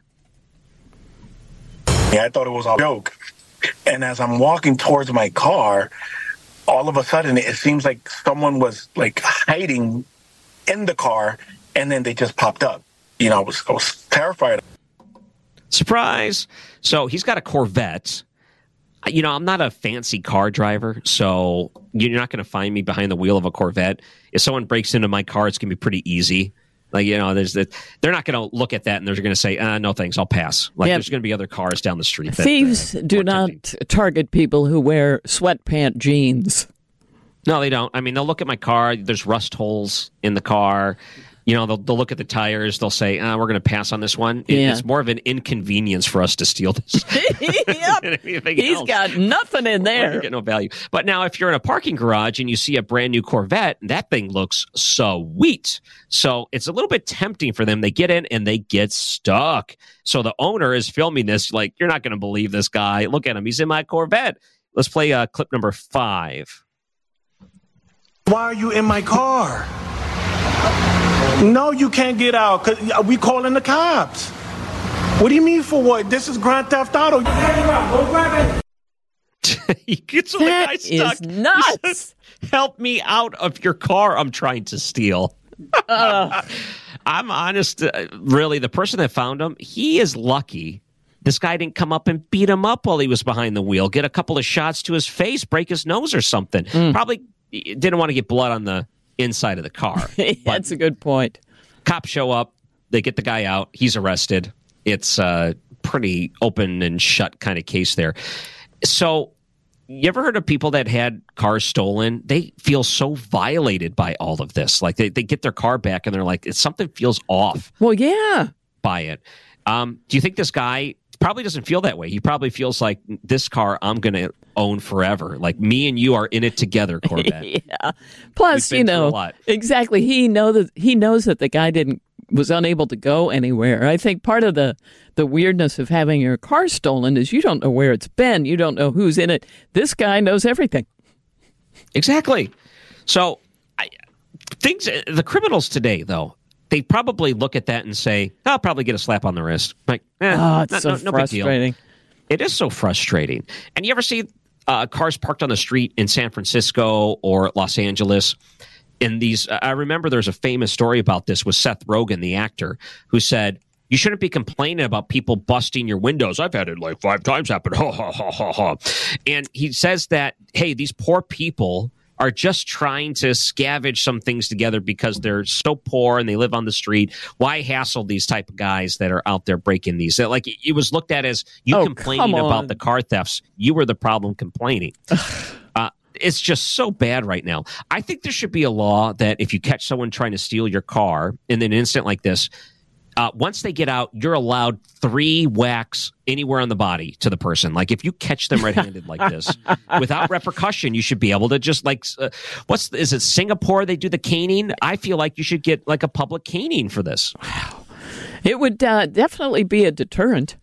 I thought it was a joke. And as I'm walking towards my car, all of a sudden it seems like someone was like hiding in the car, and then they just popped up. I was terrified. Surprise! So he's got a Corvette. I'm not a fancy car driver, so you're not going to find me behind the wheel of a Corvette. If someone breaks into my car, it's going to be pretty easy. They're not going to look at that and they're going to say, no thanks, I'll pass. There's going to be other cars down the street. Thieves do not target people who wear sweatpant jeans. No, they don't. I mean, they'll look at my car. There's rust holes in the car. They'll look at the tires. They'll say, we're going to pass on this one. It's more of an inconvenience for us to steal this. Yep. He's got nothing in there. You get no value. But now if you're in a parking garage and you see a brand new Corvette, that thing looks sweet. So it's a little bit tempting for them. They get in and they get stuck. So the owner is filming this like, you're not going to believe this guy. Look at him. He's in my Corvette. Let's play clip number 5. Why are you in my car? No, you can't get out because we calling the cops. What do you mean for what? This is Grand Theft Auto. Go grab it. He gets the guy stuck. Is nuts. He says, help me out of your car I'm trying to steal. I'm honest. Really, the person that found him, he is lucky. This guy didn't come up and beat him up while he was behind the wheel, get a couple of shots to his face, break his nose or something. Probably didn't want to get blood on the inside of the car. That's a good point. Cops show up. They get the guy out. He's arrested. It's a pretty open and shut kind of case there. So you ever heard of people that had cars stolen? They feel so violated by all of this. Like they get their car back and they're like, something feels off. Well, yeah. By it. Do you think this guy probably doesn't feel that way? He probably feels like this car I'm going to own forever. Like me and you are in it together, Corvette. Yeah. Plus, exactly. He knows that the guy was unable to go anywhere. I think part of the weirdness of having your car stolen is you don't know where it's been. You don't know who's in it. This guy knows everything. Exactly. So the criminals today, though, they probably look at that and say, I'll probably get a slap on the wrist. Like, it's so no frustrating. Big deal. It is so frustrating. And you ever see cars parked on the street in San Francisco or Los Angeles? In these, I remember there's a famous story about this with Seth Rogen, the actor, who said, You shouldn't be complaining about people busting your windows. I've had it like 5 times happen. Ha, ha, ha, ha, ha. And he says that, hey, these poor people are just trying to scavenge some things together because they're so poor and they live on the street. Why hassle these type of guys that are out there breaking these? Like, it was looked at as you complaining about the car thefts. You were the problem complaining. It's just so bad right now. I think there should be a law that if you catch someone trying to steal your car in an incident like this, once they get out, you're allowed 3 whacks anywhere on the body to the person. Like, if you catch them red-handed like this, without repercussion, you should be able to just, like, is it Singapore they do the caning? I feel like you should get, like, a public caning for this. Wow. It would definitely be a deterrent.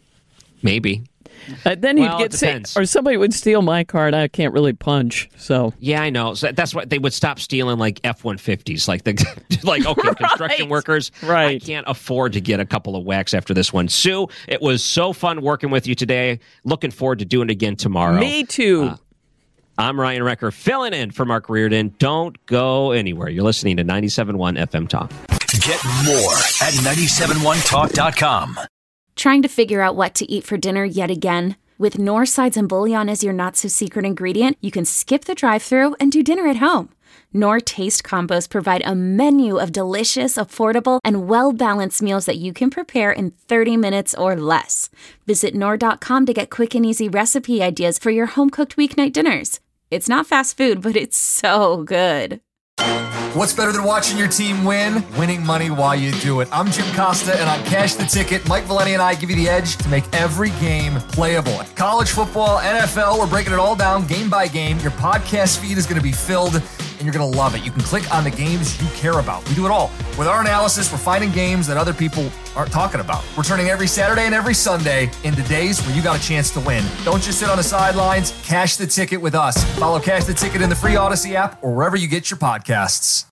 Maybe. Then you'd get sick, or somebody would steal my car, and I can't really punch. So yeah, I know. So that's why they would stop stealing like F-150s, okay, construction workers. Right. I can't afford to get a couple of whacks after this one. Sue, it was so fun working with you today. Looking forward to doing it again tomorrow. Me too. I'm Ryan Recker, filling in for Mark Reardon. Don't go anywhere. You're listening to 97.1 FM Talk. Get more at 971talk.com. Trying to figure out what to eat for dinner yet again? With Knorr Sides and Bouillon as your not-so-secret ingredient, you can skip the drive-thru and do dinner at home. Knorr Taste Combos provide a menu of delicious, affordable, and well-balanced meals that you can prepare in 30 minutes or less. Visit Knorr.com to get quick and easy recipe ideas for your home-cooked weeknight dinners. It's not fast food, but it's so good. What's better than watching your team win? Winning money while you do it. I'm Jim Costa, and on Cash the Ticket, Mike Valeni and I give you the edge to make every game playable. College football, NFL, we're breaking it all down game by game. Your podcast feed is going to be filled, and you're going to love it. You can click on the games you care about. We do it all. With our analysis, we're finding games that other people aren't talking about. We're turning every Saturday and every Sunday into days where you got a chance to win. Don't just sit on the sidelines. Cash the Ticket with us. Follow Cash the Ticket in the free Odyssey app or wherever you get your podcasts.